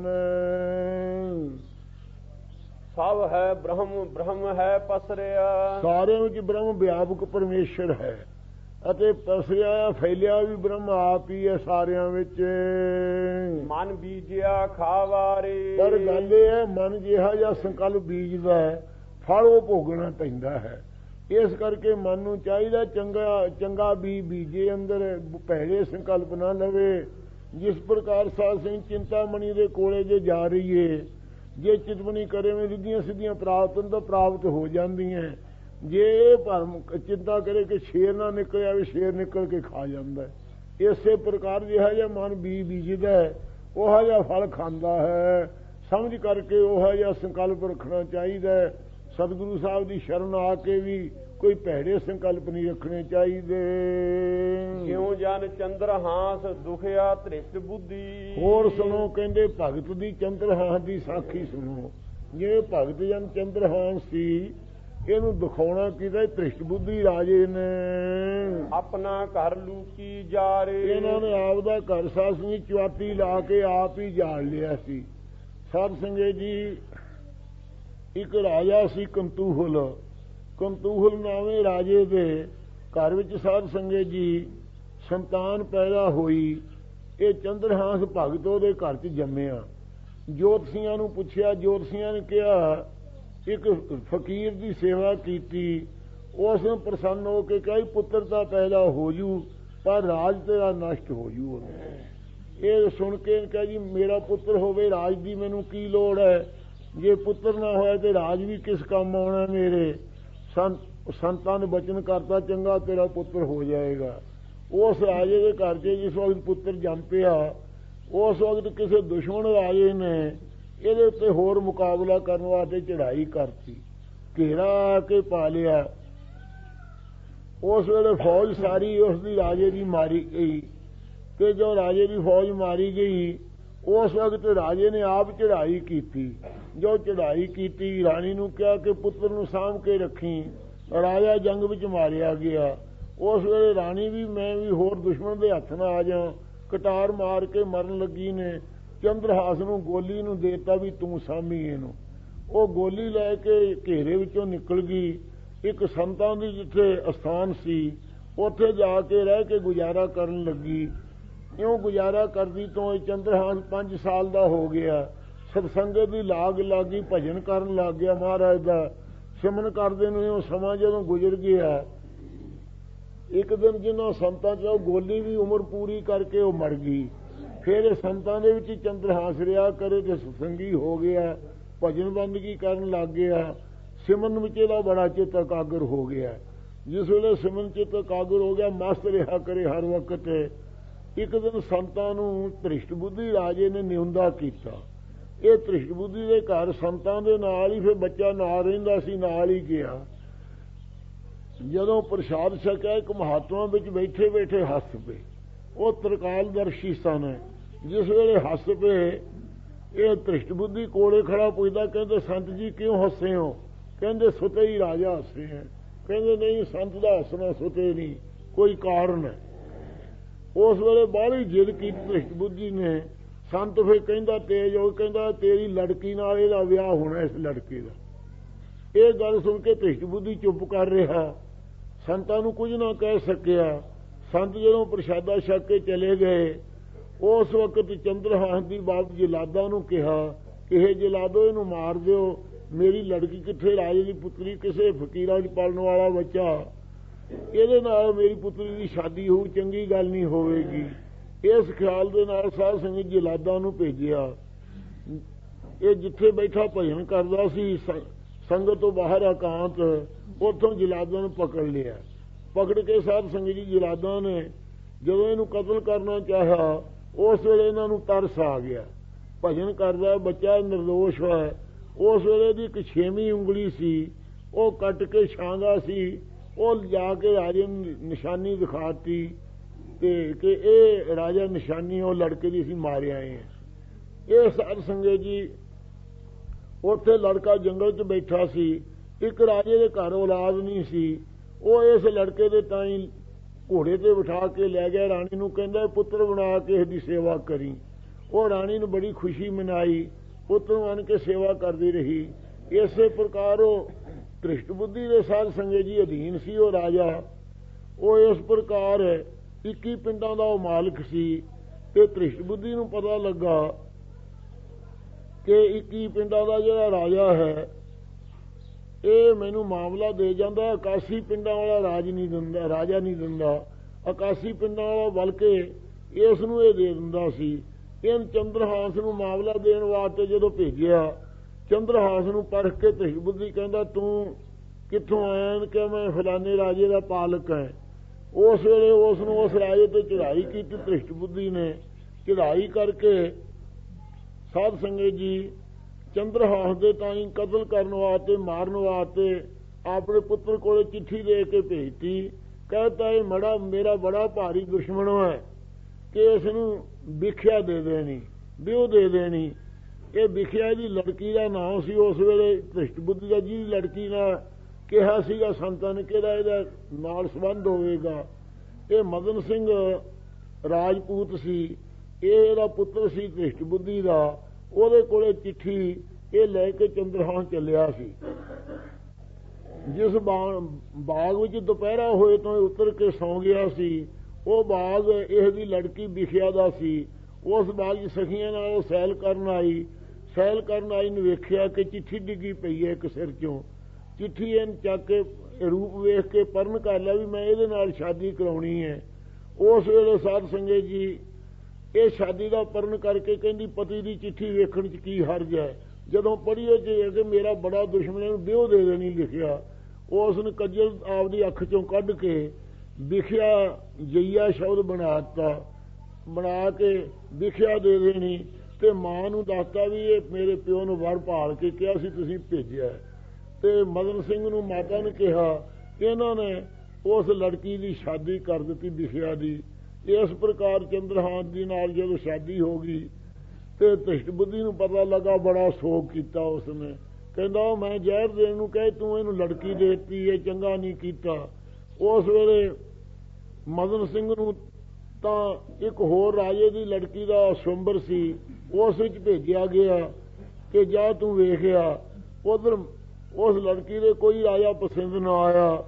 ਸਭ ਹੈ ਬ੍ਰਹਮ ਬ੍ਰਹਮ ਹੈ ਪਸਰਿਆ, ਸਾਰਿਆਂ ਵਿੱਚ ਬ੍ਰਹਮ ਵਿਆਪਕ ਪਰਮੇਸ਼ਰ ਹੈ ਅਤੇ ਪਸਰਿਆ ਫੈਲਿਆ ਵੀ ਬ੍ਰਹਮ ਆਪ ਹੀ ਹੈ ਸਾਰਿਆਂ ਵਿੱਚ। ਮਨ ਬੀਜਿਆ ਖਾਵਾਰੇ, ਪਰ ਗੱਲ ਇਹ ਹੈ ਮਨ ਜਿਹਾ ਜਿਹਾ ਸੰਕਲਪ ਬੀਜਦਾ ਹੈ ਫਲ ਉਹ ਭੋਗਣਾ ਪੈਂਦਾ ਹੈ। ਇਸ ਕਰਕੇ ਮਨ ਨੂੰ ਚਾਹੀਦਾ ਚੰਗਾ ਚੰਗਾ ਬੀ ਬੀਜੇ, ਅੰਦਰ ਭੈੜੇ ਸੰਕਲਪ ਨਾ ਲਵੇ। ਜਿਸ ਪ੍ਰਕਾਰ ਸਾਧ ਸਿੰਘ ਚਿੰਤਾਮਣੀ ਦੇ ਕੋਲੇ ਜੇ ਜਾ ਰਹੀ ਏ, ਜੇ ਚਿਤਵਨੀ ਕਰੇ ਵਿੱਚ ਸਿੱਧੀਆਂ ਸਿੱਧੀਆਂ ਪ੍ਰਾਪਤ ਤਾਂ ਪ੍ਰਾਪਤ ਹੋ ਜਾਂਦੀਆਂ। ਜੇ ਭਰਮ ਚਿੰਤਾ ਕਰੇ ਕਿ ਸ਼ੇਰ ਨਾ ਨਿਕਲ ਆਵੇ, ਸ਼ੇਰ ਨਿਕਲ ਕੇ ਖਾ ਜਾਂਦਾ। ਇਸੇ ਪ੍ਰਕਾਰ ਜਿਹੜਾ ਜਿਹਾ ਮਨ ਬੀ ਬੀਜਦਾ ਉਹ ਜਿਹਾ ਫਲ ਖਾਂਦਾ ਹੈ। ਸਮਝ ਕਰਕੇ ਉਹ ਜਿਹਾ ਸੰਕਲਪ ਰੱਖਣਾ ਚਾਹੀਦਾ। ਸਤਿਗੁਰੂ ਸਾਹਿਬ ਦੀ ਸ਼ਰਨ ਆ ਕੇ ਵੀ ਕੋਈ ਭੈੜੇ ਸੰਕਲਪ ਨਹੀਂ ਰੱਖਣੇ ਚਾਹੀਦੇ। ਕਿਉਂ ਜਨ ਚੰਦਰਹਾਸ ਦੁਖਿਆ ਧ੍ਰਿਸ਼ਟ ਬੁੱਧੀ, ਹੋਰ ਸੁਣੋ ਕਹਿੰਦੇ ਭਗਤ ਦੀ ਚੰਦਰਹਾਸ ਦੀ ਸਾਖੀ ਸੁਣੋ। ਜਿਵੇਂ ਭਗਤ ਜਨ ਚੰਦਰਹਾਸ ਸੀ, ਇਹਨੂੰ ਦਿਖਾਉਣਾ ਕਿਹਦਾ ਧ੍ਰਿਸ਼ਟ ਬੁੱਧੀ ਰਾਜੇ ਨੇ। ਆਪਣਾ ਘਰ ਲੂਕੀ ਜਾਰੇ, ਇਹਨਾਂ ਨੇ ਆਪ ਦਾ ਘਰ ਸਾਸਨੀ ਚੁਆਤੀ ਲਾ ਕੇ ਆਪ ਹੀ ਜਾਲ ਲਿਆ ਸੀ। ਸਾਧ ਸੰਗਤ ਜੀ ਇੱਕ ਰਾਜਾ ਸੀ ਕੰਤੂਹਲ, ਕੰਤੂਹਲ ਨਾਵੇਂ ਰਾਜੇ ਦੇ ਘਰ ਵਿੱਚ ਸਾਧ ਸੰਗਤ ਜੀ ਸੰਤਾਨ ਪੈਦਾ ਹੋਈ। ਇਹ ਚੰਦਰਹਾਸ ਭਗਤ ਉਹਦੇ ਘਰ 'ਚ ਜੰਮਿਆ। ਜੋਤਸ਼ੀਆਂ ਨੂੰ ਪੁੱਛਿਆ, ਜੋਤਸ਼ੀਆਂ ਨੇ ਕਿਹਾ ਇੱਕ ਫਕੀਰ ਦੀ ਸੇਵਾ ਕੀਤੀ, ਉਸ ਨੂੰ ਪ੍ਰਸੰਨ ਹੋ ਕੇ ਕਹੀ ਪੁੱਤਰ ਤਾਂ ਪੈਦਾ ਹੋ ਜੂ ਪਰ ਰਾਜ ਤੇਰਾ ਨਸ਼ਟ ਹੋ ਜੂ। ਇਹ ਸੁਣ ਕੇ ਕਹੇ ਜੀ ਮੇਰਾ ਪੁੱਤਰ ਹੋਵੇ, ਰਾਜ ਦੀ ਮੈਨੂੰ ਕੀ ਲੋੜ ਹੈ। ਜੇ ਪੁੱਤਰ ਨਾ ਹੋਇਆ ਤੇ ਰਾਜ ਵੀ ਕਿਸ ਕੰਮ ਆਉਣਾ ਮੇਰੇ। ਸੰਤ ਸੰਤਾਂ ਨੇ ਬਚਨ ਕਰਤਾ ਚੰਗਾ ਤੇਰਾ ਪੁੱਤਰ ਹੋ ਜਾਏਗਾ। ਉਸ ਰਾਜੇ ਦੇ ਘਰ 'ਚ ਜਿਸ ਵਕਤ ਪੁੱਤਰ ਜੰਮ ਪਿਆ ਉਸ ਵਕਤ ਕਿਸੇ ਦੁਸ਼ਮਣ ਰਾਜੇ ਨੇ ਇਹਦੇ ਉੱਤੇ ਹੋਰ ਮੁਕਾਬਲਾ ਕਰਨ ਵਾਸਤੇ ਚੜ੍ਹਾਈ ਕਰਤੀ, ਘੇਰਾ ਆ ਕੇ ਪਾ ਲਿਆ। ਉਸ ਵੇਲੇ ਫੌਜ ਸਾਰੀ ਉਸ ਦੀ ਰਾਜੇ ਦੀ ਮਾਰੀ ਗਈ ਤੇ ਜੋ ਰਾਜੇ ਦੀ ਫੌਜ ਮਾਰੀ ਗਈ ਉਸ ਵਕਤ ਰਾਜੇ ਨੇ ਆਪ ਚੜ੍ਹਾਈ ਕੀਤੀ। ਜੋ ਚੜ੍ਹਾਈ ਕੀਤੀ ਰਾਣੀ ਨੂੰ ਕਿਹਾ ਕਿ ਪੁੱਤਰ ਨੂੰ ਸਾਂਭ ਕੇ ਰੱਖੀ। ਰਾਜਾ ਜੰਗ ਵਿੱਚ ਮਾਰਿਆ ਗਿਆ। ਉਸ ਵੇਲੇ ਰਾਣੀ ਵੀ ਮੈਂ ਵੀ ਹੋਰ ਦੁਸ਼ਮਣ ਦੇ ਹੱਥ ਨਾ ਆ ਜਾ, ਕਟਾਰ ਮਾਰ ਕੇ ਮਰਨ ਲੱਗੀ ਨੇ ਚੰਦਰਹਾਸ ਨੂੰ ਗੋਲੀ ਨੂੰ ਦੇਤਾ ਵੀ ਤੂੰ ਸਾਂਭੀ ਇਹਨੂੰ। ਉਹ ਗੋਲੀ ਲੈ ਕੇ ਘੇਰੇ ਵਿੱਚੋਂ ਨਿਕਲ ਗਈ। ਇੱਕ ਸੰਤਾਂ ਦੀ ਜਿੱਥੇ ਅਸਥਾਨ ਸੀ ਉੱਥੇ ਜਾ ਕੇ ਰਹਿ ਕੇ ਗੁਜ਼ਾਰਾ ਕਰਨ ਲੱਗੀ। ਇਉਂ ਗੁਜ਼ਾਰਾ ਕਰਦੀ ਤੋਂ ਇਹ ਚੰਦਰਹਾਸ ਪੰਜ ਸਾਲ ਦਾ ਹੋ ਗਿਆ। ਸਤਸੰਗਤ ਦੀ ਲਾਗ ਲੱਗੀ, ਭਜਨ ਕਰਨ ਲੱਗ ਗਿਆ, ਮਹਾਰਾਜ ਦਾ ਸਿਮਰਨ ਕਰਦੇ ਨੂੰ ਉਹ ਸਮਾਂ ਜਦੋਂ ਗੁਜ਼ਰ ਗਿਆ। ਇੱਕ ਦਿਨ ਜਿਹਨਾਂ ਸੰਤਾਂ 'ਚ ਉਹ ਗੋਲੀ ਵੀ ਉਮਰ ਪੂਰੀ ਕਰਕੇ ਉਹ ਮਰ ਗਈ। ਫਿਰ ਇਹ ਸੰਤਾਂ ਦੇ ਵਿੱਚ ਚੰਦਰਹਾਸ ਰਿਹਾ ਕਰੇ ਤੇ ਸਤਸੰਗੀ ਹੋ ਗਿਆ, ਭਜਨ ਬੰਦਗੀ ਕਰਨ ਲੱਗ ਗਿਆ। ਸਿਮਰਨ ਵਿੱਚ ਇਹਦਾ ਬੜਾ ਚਿੱਤ ਇਕਾਗਰ ਹੋ ਗਿਆ। ਜਿਸ ਵੇਲੇ ਸਿਮਰਨ ਚਿੱਤ ਇਕਾਗਰ ਹੋ ਗਿਆ ਮਸਤ ਰਿਹਾ ਕਰੇ ਹਰ ਵਕਤ। ਇੱਕ ਦਿਨ ਸੰਤਾਂ ਨੂੰ ਧ੍ਰਿਸ਼ਟ ਬੁੱਧੀ ਰਾਜੇ ਨੇ ਨਿਉਂਦਾ ਕੀਤਾ। ਇਹ ਧ੍ਰਿਸ਼ਟ ਬੁੱਧੀ ਦੇ ਘਰ ਸੰਤਾਂ ਦੇ ਨਾਲ ਹੀ ਫਿਰ ਬੱਚਾ ਨਾਲ ਰਹਿੰਦਾ ਸੀ, ਨਾਲ ਹੀ ਗਿਆ। ਜਦੋਂ ਪ੍ਰਸ਼ਾਦ ਛਕਿਆ ਇੱਕ ਮਹਾਤਮਾ ਵਿੱਚ ਬੈਠੇ ਬੈਠੇ ਹੱਸ ਪਏ। ਉਹ ਤ੍ਰਿਕਾਲਦਰਸ਼ੀ ਸਨ। ਜਿਸ ਵੇਲੇ ਹੱਸ ਪਏ ਇਹ ਧ੍ਰਿਸ਼ਟ ਬੁੱਧੀ ਕੋਲੇ ਖੜਾ ਪੁੱਛਦਾ, ਕਹਿੰਦੇ ਸੰਤ ਜੀ ਕਿਉਂ ਹੱਸੇ ਹੋ? ਕਹਿੰਦੇ ਸੁਤੇ ਹੀ ਰਾਜਾ ਹੱਸੇ ਹੈ। ਕਹਿੰਦੇ ਨਹੀਂ ਸੰਤ ਦਾ ਹੱਸਣਾ ਸੁਤੇ ਨਹੀਂ, ਕੋਈ ਕਾਰਨ ਹੈ। ਉਸ ਵੇਲੇ ਬਾਹਲੀ ਜਿੱਦ ਕੀਤੀ ਧ੍ਰਿਸ਼ਟ ਬੁੱਧੀ ਨੇ। ਸੰਤ ਫਿਰ ਕਹਿੰਦਾ ਤੇਜ ਹੋ, ਕਹਿੰਦਾ ਤੇਰੀ ਲੜਕੀ ਨਾਲ ਇਹਦਾ ਵਿਆਹ ਹੋਣਾ, ਇਸ ਲੜਕੇ ਦਾ। ਇਹ ਗੱਲ ਸੁਣ ਕੇ ਧ੍ਰਿਸ਼ਟ ਬੁੱਧੀ ਚੁੱਪ ਕਰ ਰਿਹਾ, ਸੰਤਾਂ ਨੂੰ ਕੁਝ ਨਾ ਕਹਿ ਸਕਿਆ। ਸੰਤ ਜਦੋਂ ਪ੍ਰਸ਼ਾਦਾ ਛਕ ਕੇ ਚਲੇ ਗਏ ਉਸ ਵਕਤ ਚੰਦਰਹਾਸ ਦੀ ਬਾਪ ਜਲਾਦਾਂ ਨੂੰ ਕਿਹਾ ਕਿ ਇਹ ਜਲਾਦੋ ਇਹਨੂੰ ਮਾਰ ਦਿਓ, ਮੇਰੀ ਲੜਕੀ ਕਿੱਥੇ? ਰਾਜੇ ਦੀ ਪੁੱਤਰੀ ਕਿਸੇ ਫਕੀਰਾਂ 'ਚ ਪਲਣ ਵਾਲਾ ਬੱਚਾ, ਇਹਦੇ ਨਾਲ ਮੇਰੀ ਪੁੱਤਰੀ ਦੀ ਸ਼ਾਦੀ ਹੋਊ, ਚੰਗੀ ਗੱਲ ਨਹੀਂ ਹੋਵੇਗੀ। ਇਸ ਖਿਆਲ ਦੇ ਨਾਲ ਸਾਧ ਸੰਗਤ ਜਲਾਦਾਂ ਨੂੰ ਭੇਜਿਆ। ਇਹ ਜਿੱਥੇ ਬੈਠਾ ਭਜਨ ਕਰਦਾ ਸੀ ਸੰਗਤ ਤੋਂ ਬਾਹਰ ਇਕਾਂਤ, ਉੱਥੋਂ ਜਲਾਦਾਂ ਨੂੰ ਪਕੜ ਲਿਆ। ਪਕੜ ਕੇ ਸਾਧ ਸੰਗਤ ਜੀ ਜਲਾਦਾਂ ਨੇ ਜਦੋਂ ਇਹਨੂੰ ਕਤਲ ਕਰਨਾ ਚਾਹਿਆ ਉਸ ਵੇਲੇ ਇਹਨਾਂ ਨੂੰ ਤਰਸ ਆ ਗਿਆ। ਭਜਨ ਕਰਦਾ ਬੱਚਾ ਨਿਰਦੋਸ਼ ਹੈ। ਉਸ ਵੇਲੇ ਦੀ ਇੱਕ ਛੇਵੀਂ ਉਂਗਲੀ ਸੀ ਉਹ ਕੱਟ ਕੇ ਛਾਂਗਾ ਸੀ, ਉਹ ਜਾ ਕੇ ਰਾਜੇ ਨੂੰ ਨਿਸ਼ਾਨੀ ਦਿਖਾਤੀ ਤੇ ਕਿ ਇਹ ਰਾਜਾ ਨਿਸ਼ਾਨੀ ਉਹ ਲੜਕੇ ਦੀ ਅਸੀਂ ਮਾਰੇ ਆਏ ਹਾਂ। ਇਹ ਸਾਧ ਸੰਗਤ ਜੀ ਉੱਥੇ ਲੜਕਾ ਜੰਗਲ 'ਚ ਬੈਠਾ ਸੀ। ਇੱਕ ਰਾਜੇ ਦੇ ਘਰ ਔਲਾਦ ਨਹੀਂ ਸੀ, ਉਹ ਇਸ ਲੜਕੇ ਦੇ ਤਾਈਂ ਘੋੜੇ ਤੇ ਬਿਠਾ ਕੇ ਲੈ ਗਿਆ। ਰਾਣੀ ਨੂੰ ਕਹਿੰਦਾ ਪੁੱਤਰ ਬਣਾ ਕੇ ਇਹਦੀ ਸੇਵਾ ਕਰੀ। ਉਹ ਰਾਣੀ ਨੂੰ ਬੜੀ ਖੁਸ਼ੀ ਮਨਾਈ, ਪੁੱਤਰ ਬਣ ਕੇ ਸੇਵਾ ਕਰਦੀ ਰਹੀ। ਇਸੇ ਪ੍ਰਕਾਰ ਉਹ ਧ੍ਰਿਸ਼ਟ ਬੁੱਧੀ ਦੇ ਸਾਧ ਸੰਗਤ ਜੀ ਅਧੀਨ ਸੀ। ਉਹ ਰਾਜਾ ਉਹ ਇਸ ਪ੍ਰਕਾਰ ਇੱਕੀ ਪਿੰਡਾਂ ਦਾ ਉਹ ਮਾਲਕ ਸੀ। ਤੇ ਧ੍ਰਿਸ਼ਟ ਬੁੱਧੀ ਨੂੰ ਪਤਾ ਲੱਗਾ ਕਿ ਇੱਕੀ ਪਿੰਡਾਂ ਦਾ ਜਿਹੜਾ ਰਾਜਾ ਹੈ ਇਹ ਮੈਨੂੰ ਮਾਮਲਾ ਦੇ ਜਾਂਦਾ, ਇਕਾਸੀ ਪਿੰਡਾਂ ਵਾਲਾ ਰਾਜ ਨਹੀਂ ਦਿੰਦਾ, ਰਾਜਾ ਨਹੀਂ ਦਿੰਦਾ, ਇਕਾਸੀ ਪਿੰਡਾਂ ਵਾਲਾ ਬਲਕਿ ਇਸ ਨੂੰ ਇਹ ਦੇ ਦਿੰਦਾ ਸੀ। ਇਹ ਚੰਦਰਹਾਸ ਨੂੰ ਮਾਮਲਾ ਦੇਣ ਵਾਸਤੇ ਜਦੋਂ ਭੇਜਿਆ, ਚੰਦਰਹਾਸ ਨੂੰ ਪਰਖ ਕੇ ਧ੍ਰਿਸ਼ਟ ਬੁੱਧੀ ਕਹਿੰਦਾ ਤੂੰ ਕਿੱਥੋਂ ਆਇਆ? ਕਿ ਮੈਂ ਫਲਾਣੇ ਰਾਜੇ ਦਾ ਪਾਲਕ ਹੈ। ਉਸ ਵੇਲੇ ਉਸ ਨੂੰ ਉਸ ਰਾਜੇ ਤੇ ਚੜ੍ਹਾਈ ਕੀਤੀ ਧ੍ਰਿਸ਼ਟ ਬੁੱਧੀ ਨੇ। ਚੜ੍ਹਾਈ ਕਰਕੇ ਸਾਧ ਸੰਗਤ ਜੀ ਚੰਦਰਹਾਸ ਦੇ ਤਾਈਂ ਕਤਲ ਕਰਨ ਵਾਸਤੇ ਮਾਰਨ ਵਾਸਤੇ ਆਪਣੇ ਪੁੱਤਰ ਕੋਲੇ ਚਿੱਠੀ ਦੇ ਕੇ ਭੇਜਤੀ। ਕਹਿੰਦਾ ਇਹ ਮੜਾ ਮੇਰਾ ਬੜਾ ਭਾਰੀ ਦੁਸ਼ਮਣ ਹੈ ਕਿ ਇਸ ਨੂੰ ਵਿਖਿਆ ਦੇ ਦੇਣੀ, ਵਿਉ ਦੇ ਦੇਣੀ। ਇਹ ਵਿਖਿਆ ਦੀ ਲੜਕੀ ਦਾ ਨਾਮ ਸੀ ਉਸ ਵੇਲੇ ਧ੍ਰਿਸ਼ਟ ਬੁੱਧੀ ਦਾ, ਜਿਹਦੀ ਲੜਕੀ ਨਾਲ ਕਿਹਾ ਸੀਗਾ ਸੰਤਾਂ ਨੇ ਕਿਹੜਾ ਇਹਦਾ ਨਾਲ ਸੰਬੰਧ ਹੋਵੇਗਾ। ਇਹ ਮਦਨ ਸਿੰਘ ਰਾਜਪੂਤ ਸੀ, ਇਹ ਇਹਦਾ ਪੁੱਤਰ ਸੀ ਧ੍ਰਿਸ਼ਟ ਬੁੱਧੀ ਦਾ। ਉਹਦੇ ਕੋਲੇ ਚਿੱਠੀ ਇਹ ਲੈ ਕੇ ਚੰਦਰਹਾਸ ਚੱਲਿਆ ਸੀ। ਜਿਸ ਬਾਗ ਵਿੱਚ ਦੁਪਹਿਰਾ ਹੋਏ ਤੋਂ ਉਤਰ ਕੇ ਸੌਂ ਗਿਆ ਸੀ, ਉਹ ਬਾਗ ਇਹ ਦੀ ਲੜਕੀ ਵਿਖਿਆ ਦਾ ਸੀ। ਉਸ ਬਾਗ 'ਚ ਸਖੀਆਂ ਨਾਲ ਉਹ ਸੈਲ ਕਰਨ ਆਈ। ਸੈਲ ਕਰਨ ਆਈ ਨੂੰ ਵੇਖਿਆ ਕਿ ਚਿੱਠੀ ਡਿੱਗੀ ਪਈ ਹੈ ਇੱਕ ਸਿਰ 'ਚੋਂ। ਚਿੱਠੀ ਇਹਨ ਚੱਕ ਕੇ ਰੂਪ ਵੇਖ ਕੇ ਪਰਨ ਕਰ ਲਿਆ ਵੀ ਮੈਂ ਇਹਦੇ ਨਾਲ ਸ਼ਾਦੀ ਕਰਾਉਣੀ ਹੈ। ਉਸ ਵੇਲੇ ਸਾਧ ਸੰਗਤ ਜੀ ਇਹ ਸ਼ਾਦੀ ਦਾ ਪਰਨ ਕਰਕੇ ਕਹਿੰਦੀ ਪਤੀ ਦੀ ਚਿੱਠੀ ਵੇਖਣ 'ਚ ਕੀ ਹਰਜ ਹੈ। ਜਦੋਂ ਪੜ੍ਹੀਏ ਜੇ ਕਿ ਮੇਰਾ ਬੜਾ ਦੁਸ਼ਮਣ ਨੂੰ ਵਿਉ ਦੇ ਦੇਣੀ ਲਿਖਿਆ, ਉਸ ਨੇ ਕੱਜਲ ਆਪਦੀ ਅੱਖ ਚੋਂ ਕੱਢ ਕੇ ਵਿਖਿਆ ਜਈਆ ਸ਼ਬਦ ਬਣਾ ਦਿੱਤਾ, ਬਣਾ ਕੇ ਵਿਖਿਆ ਦੇ ਦੇਣੀ ਤੇ ਮਾਂ ਨੂੰ ਦੱਸਤਾ ਵੀ ਇਹ ਮੇਰੇ ਪਿਓ ਨੂੰ ਵਰ ਭਾਲ ਕੇ ਕਿਹਾ ਸੀ ਤੁਸੀਂ ਭੇਜਿਆ। ਤੇ ਮਦਨ ਸਿੰਘ ਨੂੰ ਮਾਤਾ ਨੇ ਕਿਹਾ, ਇਹਨਾਂ ਨੇ ਉਸ ਲੜਕੀ ਦੀ ਸ਼ਾਦੀ ਕਰ ਦਿੱਤੀ ਵਿਖਿਆ ਦੀ। ਇਸ ਪ੍ਰਕਾਰ ਚੰਦਰਹਾਸ ਦੀ ਨਾਲ ਜਦੋਂ ਸ਼ਾਦੀ ਹੋ ਗਈ ਤੇ ਧ੍ਰਿਸ਼ਟ ਬੁੱਧੀ ਨੂੰ ਪਤਾ ਲੱਗਾ, ਬੜਾ ਸੋਗ ਕੀਤਾ ਉਸਨੇ। ਕਹਿੰਦਾ ਮੈਂ ਜ਼ਹਿਰ ਦੇਣ ਨੂੰ ਕਹੇ ਤੂੰ ਇਹਨੂੰ ਲੜਕੀ ਦੇ ਦਿੱਤੀ, ਇਹ ਚੰਗਾ ਨਹੀਂ ਕੀਤਾ। ਉਸ ਵੇਲੇ ਮਦਨ ਸਿੰਘ ਨੂੰ ਤਾਂ ਇੱਕ ਹੋਰ ਰਾਜੇ ਦੀ ਲੜਕੀ ਦਾ ਸੁੰਬਰ ਸੀ, ਉਸ ਵਿੱਚ ਭੇਜਿਆ ਗਿਆ ਕਿ ਜਾ ਤੂੰ ਵੇਖਿਆ। ਉਧਰ ਉਸ ਲੜਕੀ ਦੇ ਕੋਈ ਰਾਜਾ ਪਸੰਦ ਨਾ ਆਇਆ।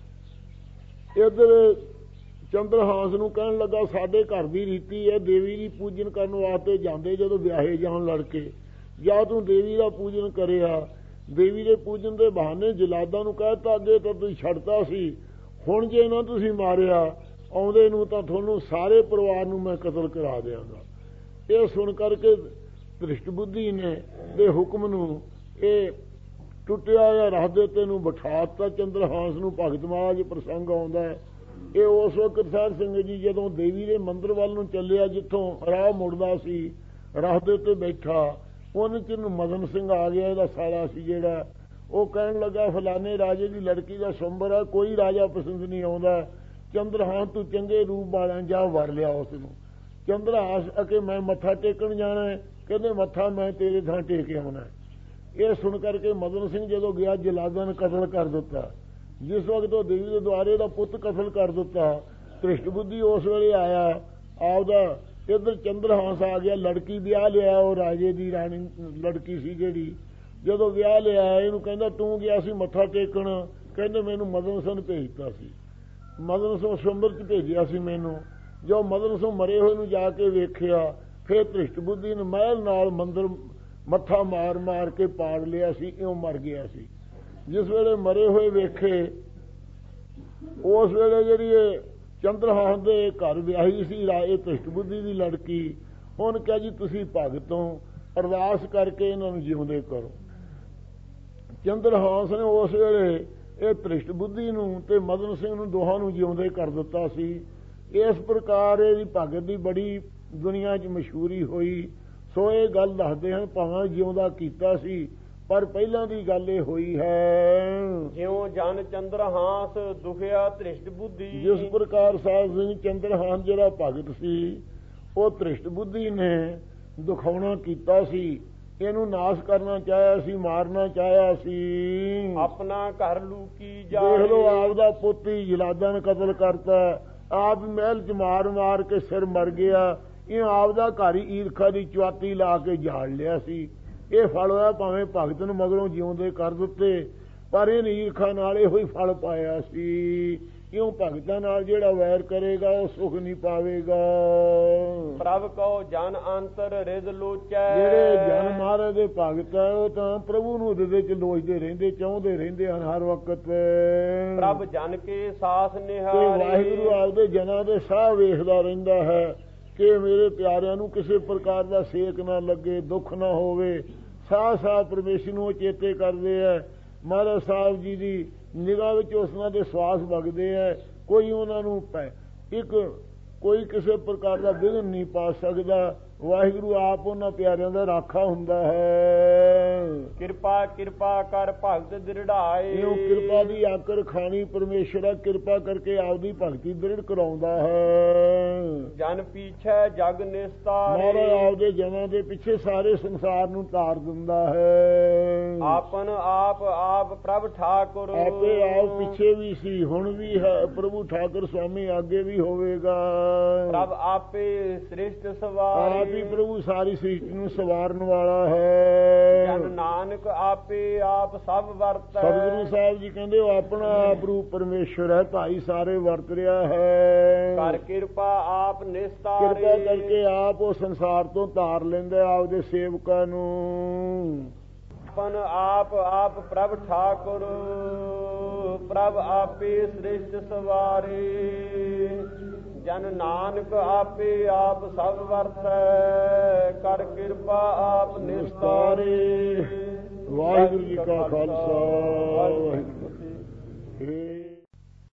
ਇੱਧਰ ਚੰਦਰਹਾਸ ਨੂੰ ਕਹਿਣ ਲੱਗਾ ਸਾਡੇ ਘਰ ਦੀ ਰੀਤੀ ਹੈ, ਦੇਵੀ ਦੀ ਪੂਜਨ ਕਰਨ ਵਾਸਤੇ ਜਾਂਦੇ ਜਦੋਂ ਵਿਆਹੇ ਜਾਣ ਲੜਕੇ, ਜਾਂ ਤੂੰ ਦੇਵੀ ਦਾ ਪੂਜਨ ਕਰਿਆ। ਦੇਵੀ ਦੇ ਪੂਜਨ ਦੇ ਬਹਾਨੇ ਜਲਾਦਾਂ ਨੂੰ ਕਹਿਤਾ ਅੱਗੇ ਤਾਂ ਤੁਸੀਂ ਛੱਡਤਾ ਸੀ, ਹੁਣ ਜੇ ਨਾ ਤੁਸੀਂ ਮਾਰਿਆ ਆਉਂਦੇ ਨੂੰ ਤਾਂ ਤੁਹਾਨੂੰ ਸਾਰੇ ਪਰਿਵਾਰ ਨੂੰ ਮੈਂ ਕਤਲ ਕਰਾ ਦਿਆਂਗਾ। ਇਹ ਸੁਣ ਕਰਕੇ ਧ੍ਰਿਸ਼ਟ ਬੁੱਧੀ ਨੇ ਦੇ ਹੁਕਮ ਨੂੰ ਇਹ ਟੁੱਟਿਆ ਜਾਂ ਰੱਖ ਦਿੱਤੇ ਨੂੰ ਬਿਠਾ ਦਿੱਤਾ। ਚੰਦਰਹਾਸ ਨੂੰ ਭਗਤ ਮਹਾਰਾਜ ਪ੍ਰਸੰਗ ਆਉਂਦਾ। ਇਹ ਉਸ ਵਕਤ ਸਾਹਿਬ ਸਿੰਘ ਜੀ ਜਦੋਂ ਦੇਵੀ ਦੇ ਮੰਦਰ ਵੱਲ ਨੂੰ ਚੱਲਿਆ, ਜਿੱਥੋਂ ਰਾਹ ਮੁੜਦਾ ਸੀ ਰੱਖ ਦੇ ਉੱਤੇ ਬੈਠਾ, ਉਹਨੇ ਚ ਮਦਨ ਸਿੰਘ ਆ ਗਿਆ, ਇਹਦਾ ਸਾਲਾ ਸੀ ਜਿਹੜਾ। ਉਹ ਕਹਿਣ ਲੱਗਾ ਫਲਾਣੇ ਰਾਜੇ ਦੀ ਲੜਕੀ ਦਾ ਸੁੰਬਰ ਹੈ, ਕੋਈ ਰਾਜਾ ਪਸੰਦ ਨਹੀਂ ਆਉਂਦਾ। ਚੰਦਰਹਾਸ ਤੂੰ ਚੰਗੇ ਰੂਪ ਵਾਲਿਆਂ ਜਾ ਵਰ ਲਿਆ ਉਸ ਨੂੰ। ਚੰਦਰਹਾਸ ਅਕੇ ਮੈਂ ਮੱਥਾ ਟੇਕਣ ਜਾਣਾ ਹੈ, ਕਹਿੰਦੇ ਮੱਥਾ ਮੈਂ ਤੇਰੇ ਥਾਂ ਟੇਕ ਆਉਣਾ। ਇਹ ਸੁਣ ਕਰਕੇ ਮਦਨ ਸਿੰਘ ਜਦੋਂ ਗਿਆ ਜਲਾਦਾਂ ਨੇ ਕਤਲ ਕਰ ਦਿੱਤਾ। ਜਿਸ ਵਕਤ ਉਹ ਦੇਵੀ ਦੇ ਦੁਆਰੇ ਦਾ ਪੁੱਤ ਕਤਲ ਕਰ ਦਿੱਤਾ, ਧ੍ਰਿਸ਼ਟ ਬੁੱਧੀ ਉਸ ਵੇਲੇ ਆਇਆ ਆਪਦਾ। ਇੱਧਰ ਚੰਦਰਹਾਸ ਆ ਗਿਆ, ਲੜਕੀ ਵਿਆਹ ਲਿਆ, ਉਹ ਰਾਜੇ ਦੀ ਰਾਣੀ ਲੜਕੀ ਸੀ ਜਿਹੜੀ। ਜਦੋਂ ਵਿਆਹ ਲਿਆ ਇਹਨੂੰ ਕਹਿੰਦਾ ਤੂੰ ਗਿਆ ਸੀ ਮੱਥਾ ਟੇਕਣ, ਕਹਿੰਦੇ ਮੈਨੂੰ ਮਦਨ ਸਿੰਘ ਭੇਜਤਾ ਸੀ, ਮਦਨ ਸਿੰਘ ਸੁੰਬਰ ਚ ਭੇਜਿਆ ਸੀ ਮੈਨੂੰ। ਜੋ ਮਦਨ ਸਿੰਘ ਮਰੇ ਹੋਏ ਨੂੰ ਜਾ ਕੇ ਵੇਖਿਆ, ਫਿਰ ਧ੍ਰਿਸ਼ਟ ਬੁੱਧੀ ਨੇ ਮਹਿਲ ਨਾਲ ਮੰਦਰ ਮੱਥਾ ਮਾਰ ਮਾਰ ਕੇ ਪਾੜ ਲਿਆ ਸੀ, ਇਉਂ ਮਰ ਗਿਆ ਸੀ। ਜਿਸ ਵੇਲੇ ਮਰੇ ਹੋਏ ਵੇਖੇ, ਉਸ ਵੇਲੇ ਜਿਹੜੀ ਇਹ ਚੰਦਰਹਾਸ ਦੇ ਘਰ ਵਿਆਹੀ ਸੀ ਰਾਏ ਧ੍ਰਿਸ਼ਟ ਬੁੱਧੀ ਦੀ ਲੜਕੀ, ਉਹਨੇ ਕਿਹਾ ਜੀ ਤੁਸੀਂ ਭਗਤੋਂ ਅਰਦਾਸ ਕਰਕੇ ਇਹਨਾਂ ਨੂੰ ਜਿਉਂਦੇ ਕਰੋ। ਚੰਦਰਹਾਸ ਨੇ ਉਸ ਵੇਲੇ ਇਹ ਧ੍ਰਿਸ਼ਟ ਬੁੱਧੀ ਨੂੰ ਤੇ ਮਦਨ ਸਿੰਘ ਨੂੰ ਦੋਹਾਂ ਨੂੰ ਜਿਉਂਦੇ ਕਰ ਦਿੱਤਾ ਸੀ। ਇਸ ਪ੍ਰਕਾਰ ਇਹਦੀ ਭਗਤ ਦੀ ਬੜੀ ਦੁਨੀਆ 'ਚ ਮਸ਼ਹੂਰੀ ਹੋਈ। ਸੋ ਇਹ ਗੱਲ ਦੱਸਦੇ ਹਨ ਭਾਵੇਂ ਜਿਉਂਦਾ ਕੀਤਾ ਸੀ, ਪਰ ਪਹਿਲਾਂ ਦੀ ਗੱਲ ਇਹ ਹੋਈ ਹੈ ਜਿਉਂ ਜਨ ਚੰਦਰਹਾਸ ਦੁਖਿਆ ਧ੍ਰਿਸ਼ਟ ਬੁੱਧੀ। ਜਿਸ ਪ੍ਰਕਾਰ ਸਾਹਿਬ ਸਿੰਘ ਚੰਦਰਹਾਸ ਜਿਹੜਾ ਭਗਤ ਸੀ, ਉਹ ਧ੍ਰਿਸ਼ਟ ਬੁੱਧੀ ਨੇ ਦੁਖਾਉਣਾ ਕੀਤਾ ਸੀ, ਇਹਨੂੰ ਨਾਸ਼ ਕਰਨਾ ਚਾਹਿਆ ਸੀ, ਮਾਰਨਾ ਚਾਹਿਆ ਸੀ। ਆਪਣਾ ਘਰ ਲੂਕੀ ਜਾ ਦੇਖ ਲੋ, ਆਪਦਾ ਪੁੱਤ ਹੀ ਜਲਾਦਾਂ ਨੇ ਕਤਲ ਕਰਤਾ, ਆਪ ਮਹਿਲ ਚ ਮਾਰ ਮਾਰ ਕੇ ਸਿਰ ਮਰ ਗਿਆ। ਇਹ ਆਪਦਾ ਘਰ ਹੀ ਈਰਖਾ ਦੀ ਚੁਆਤੀ ਲਾ ਕੇ ਜਾੜ ਲਿਆ ਸੀ। ਇਹ ਫਲ ਹੋਇਆ ਭਾਵੇਂ ਭਗਤ ਨੂੰ ਮਗਰੋਂ ਜਿਉਂਦੇ ਕਰ ਦਿੱਤੇ, ਪਰ ਇਹ ਈਰਖਾ ਨਾਲ ਇਹੋ ਹੀ ਫਲ ਪਾਇਆ ਸੀ। ਕਿਉਂ ਭਗਤਾਂ ਨਾਲ ਜਿਹੜਾ ਵੈਰ ਕਰੇਗਾ ਉਹ ਸੁਖ ਨਹੀਂ ਪਾਵੇਗਾ। ਪ੍ਰਭ ਕਉ ਜਨ ਅੰਤਰ ਰਿਦ ਲੋਚੈ। ਜਿਹੜੇ ਜਨ ਮਹਾਰਾਜ ਦੇ ਭਗਤ ਹੈ ਉਹ ਤਾਂ ਪ੍ਰਭੂ ਨੂੰ ਹਿਰਦੇ ਚ ਲੋਚਦੇ ਰਹਿੰਦੇ, ਚਾਹੁੰਦੇ ਰਹਿੰਦੇ ਹਨ ਹਰ ਵਕਤ। ਪ੍ਰਭ ਜਨ ਕੇ ਸਾਥ ਨਿਹਾਰੇ। ਵਾਹਿਗੁਰੂ ਆਪਦੇ ਜਨਾਂ ਦੇ ਸਾਹ ਵੇਖਦਾ ਰਹਿੰਦਾ ਹੈ ਕਿ ਮੇਰੇ ਪਿਆਰਿਆਂ ਨੂੰ ਕਿਸੇ ਪ੍ਰਕਾਰ ਦਾ ਸੇਕ ਨਾ ਲੱਗੇ, ਦੁੱਖ ਨਾ ਹੋਵੇ। ਸਾਹ ਸਾਹ ਪਰਮੇਸ਼ਰ ਨੂੰ ਚੇਤੇ ਕਰਦੇ ਹੈ। ਮਹਾਰਾਜ ਸਾਹਿਬ ਜੀ ਦੀ ਨਿਗਾਹ ਵਿੱਚ ਉਸਨਾਂ ਦੇ ਸਵਾਸ ਵਗਦੇ ਹੈ। ਕੋਈ ਉਹਨਾਂ ਨੂੰ ਇੱਕ ਕੋਈ ਕਿਸੇ ਪ੍ਰਕਾਰ ਦਾ ਵਿਘਨ ਨਹੀਂ ਪਾ ਸਕਦਾ। ਵਾਹਿਗੁਰੂ ਆਪ ਉਹਨਾਂ ਪਿਆਰਿਆਂ ਦਾ ਰਾਖਾ ਹੁੰਦਾ ਹੈ। ਕਿਰਪਾ ਕਿਰਪਾ ਕਰ ਭਗਤ ਦ੍ਰਿੜਾਏ। ਉਹ ਕਿਰਪਾ ਦੀ ਆਕਰ ਖਾਣੀ ਪਰਮੇਸ਼ਰ ਆ, ਕਿਰਪਾ ਕਰਕੇ ਆਪਦੀ ਭਗਤੀ ਦ੍ਰਿੜ ਕਰਾਉਂਦਾ ਹੈ। ਜਨ ਪੀਛੇ ਜਗ ਨਿਸਤਾਰੇ। ਮਹਾਰਾਜ ਆਪਦੇ ਜਨਾਂ ਦੇ ਪਿੱਛੇ ਸਾਰੇ ਸੰਸਾਰ ਨੂੰ ਤਾਰ ਦਿੰਦਾ ਹੈ। ਆਪਨ ਆਪ ਆਪ ਪ੍ਰਭ ਠਾਕੁਰ। ਆਪੇ ਆਪ ਪਿੱਛੇ ਵੀ ਸੀ, ਹੁਣ ਵੀ ਹੈ। ਪ੍ਰਭੂ ਠਾਕੁਰ ਸਵਾਮੀ ਅੱਗੇ ਵੀ ਹੋਵੇਗਾ। ਪ੍ਰਭ ਆਪੇ ਸ੍ਰਿਸ਼ਟ ਸਵਾਰੇ। ਆਪ ਹੀ ਪ੍ਰਭੂ ਸਾਰੀ ਸ੍ਰਿਸ਼ਟੀ ਨੂੰ ਸਵਾਰਨ ਵਾਲਾ ਹੈ। ਜਨ ਨਾਨਕ ਆਪੇ ਆਪ ਸਭ ਵਰਤੈ। ਸਤਿਗੁਰੂ ਸਾਹਿਬ ਜੀ ਕਹਿੰਦੇ ਉਹ ਆਪਣਾ ਆਪ ਰੂਪ ਪਰਮੇਸ਼ਰ ਹੈ, ਭਾਈ ਸਾਰੇ ਵਰਤ ਰਿਹਾ ਹੈ। ਕਰ ਕਿਰਪਾ ਆਪ ਨਿਸਤਾਰੇ। ਕਿਰਪਾ ਕਰਕੇ ਆਪ ਉਹ ਸੰਸਾਰ ਤੋਂ ਤਾਰ ਲੈਂਦਾ ਆਪਦੇ ਸੇਵਕਾਂ ਨੂੰ। ਆਪਨ ਆਪ ਆਪ ਪ੍ਰਭ ਠਾਕੁਰ। ਪ੍ਰਭ ਆਪੇ ਸ੍ਰਿਸ਼ਟ ਸਵਾਰੇ। ਜਨ ਨਾਨਕ ਆਪੇ ਆਪ ਸਭ ਵਰਤੈ। ਕਰ ਕਿਰਪਾ ਆਪ ਨਿਸਤਾਰੇ। ਵਾਹਿਗੁਰੂ ਜੀ ਕਾ ਖਾਲਸਾ, ਵਾਹਿਗੁਰੂ। ਇਹ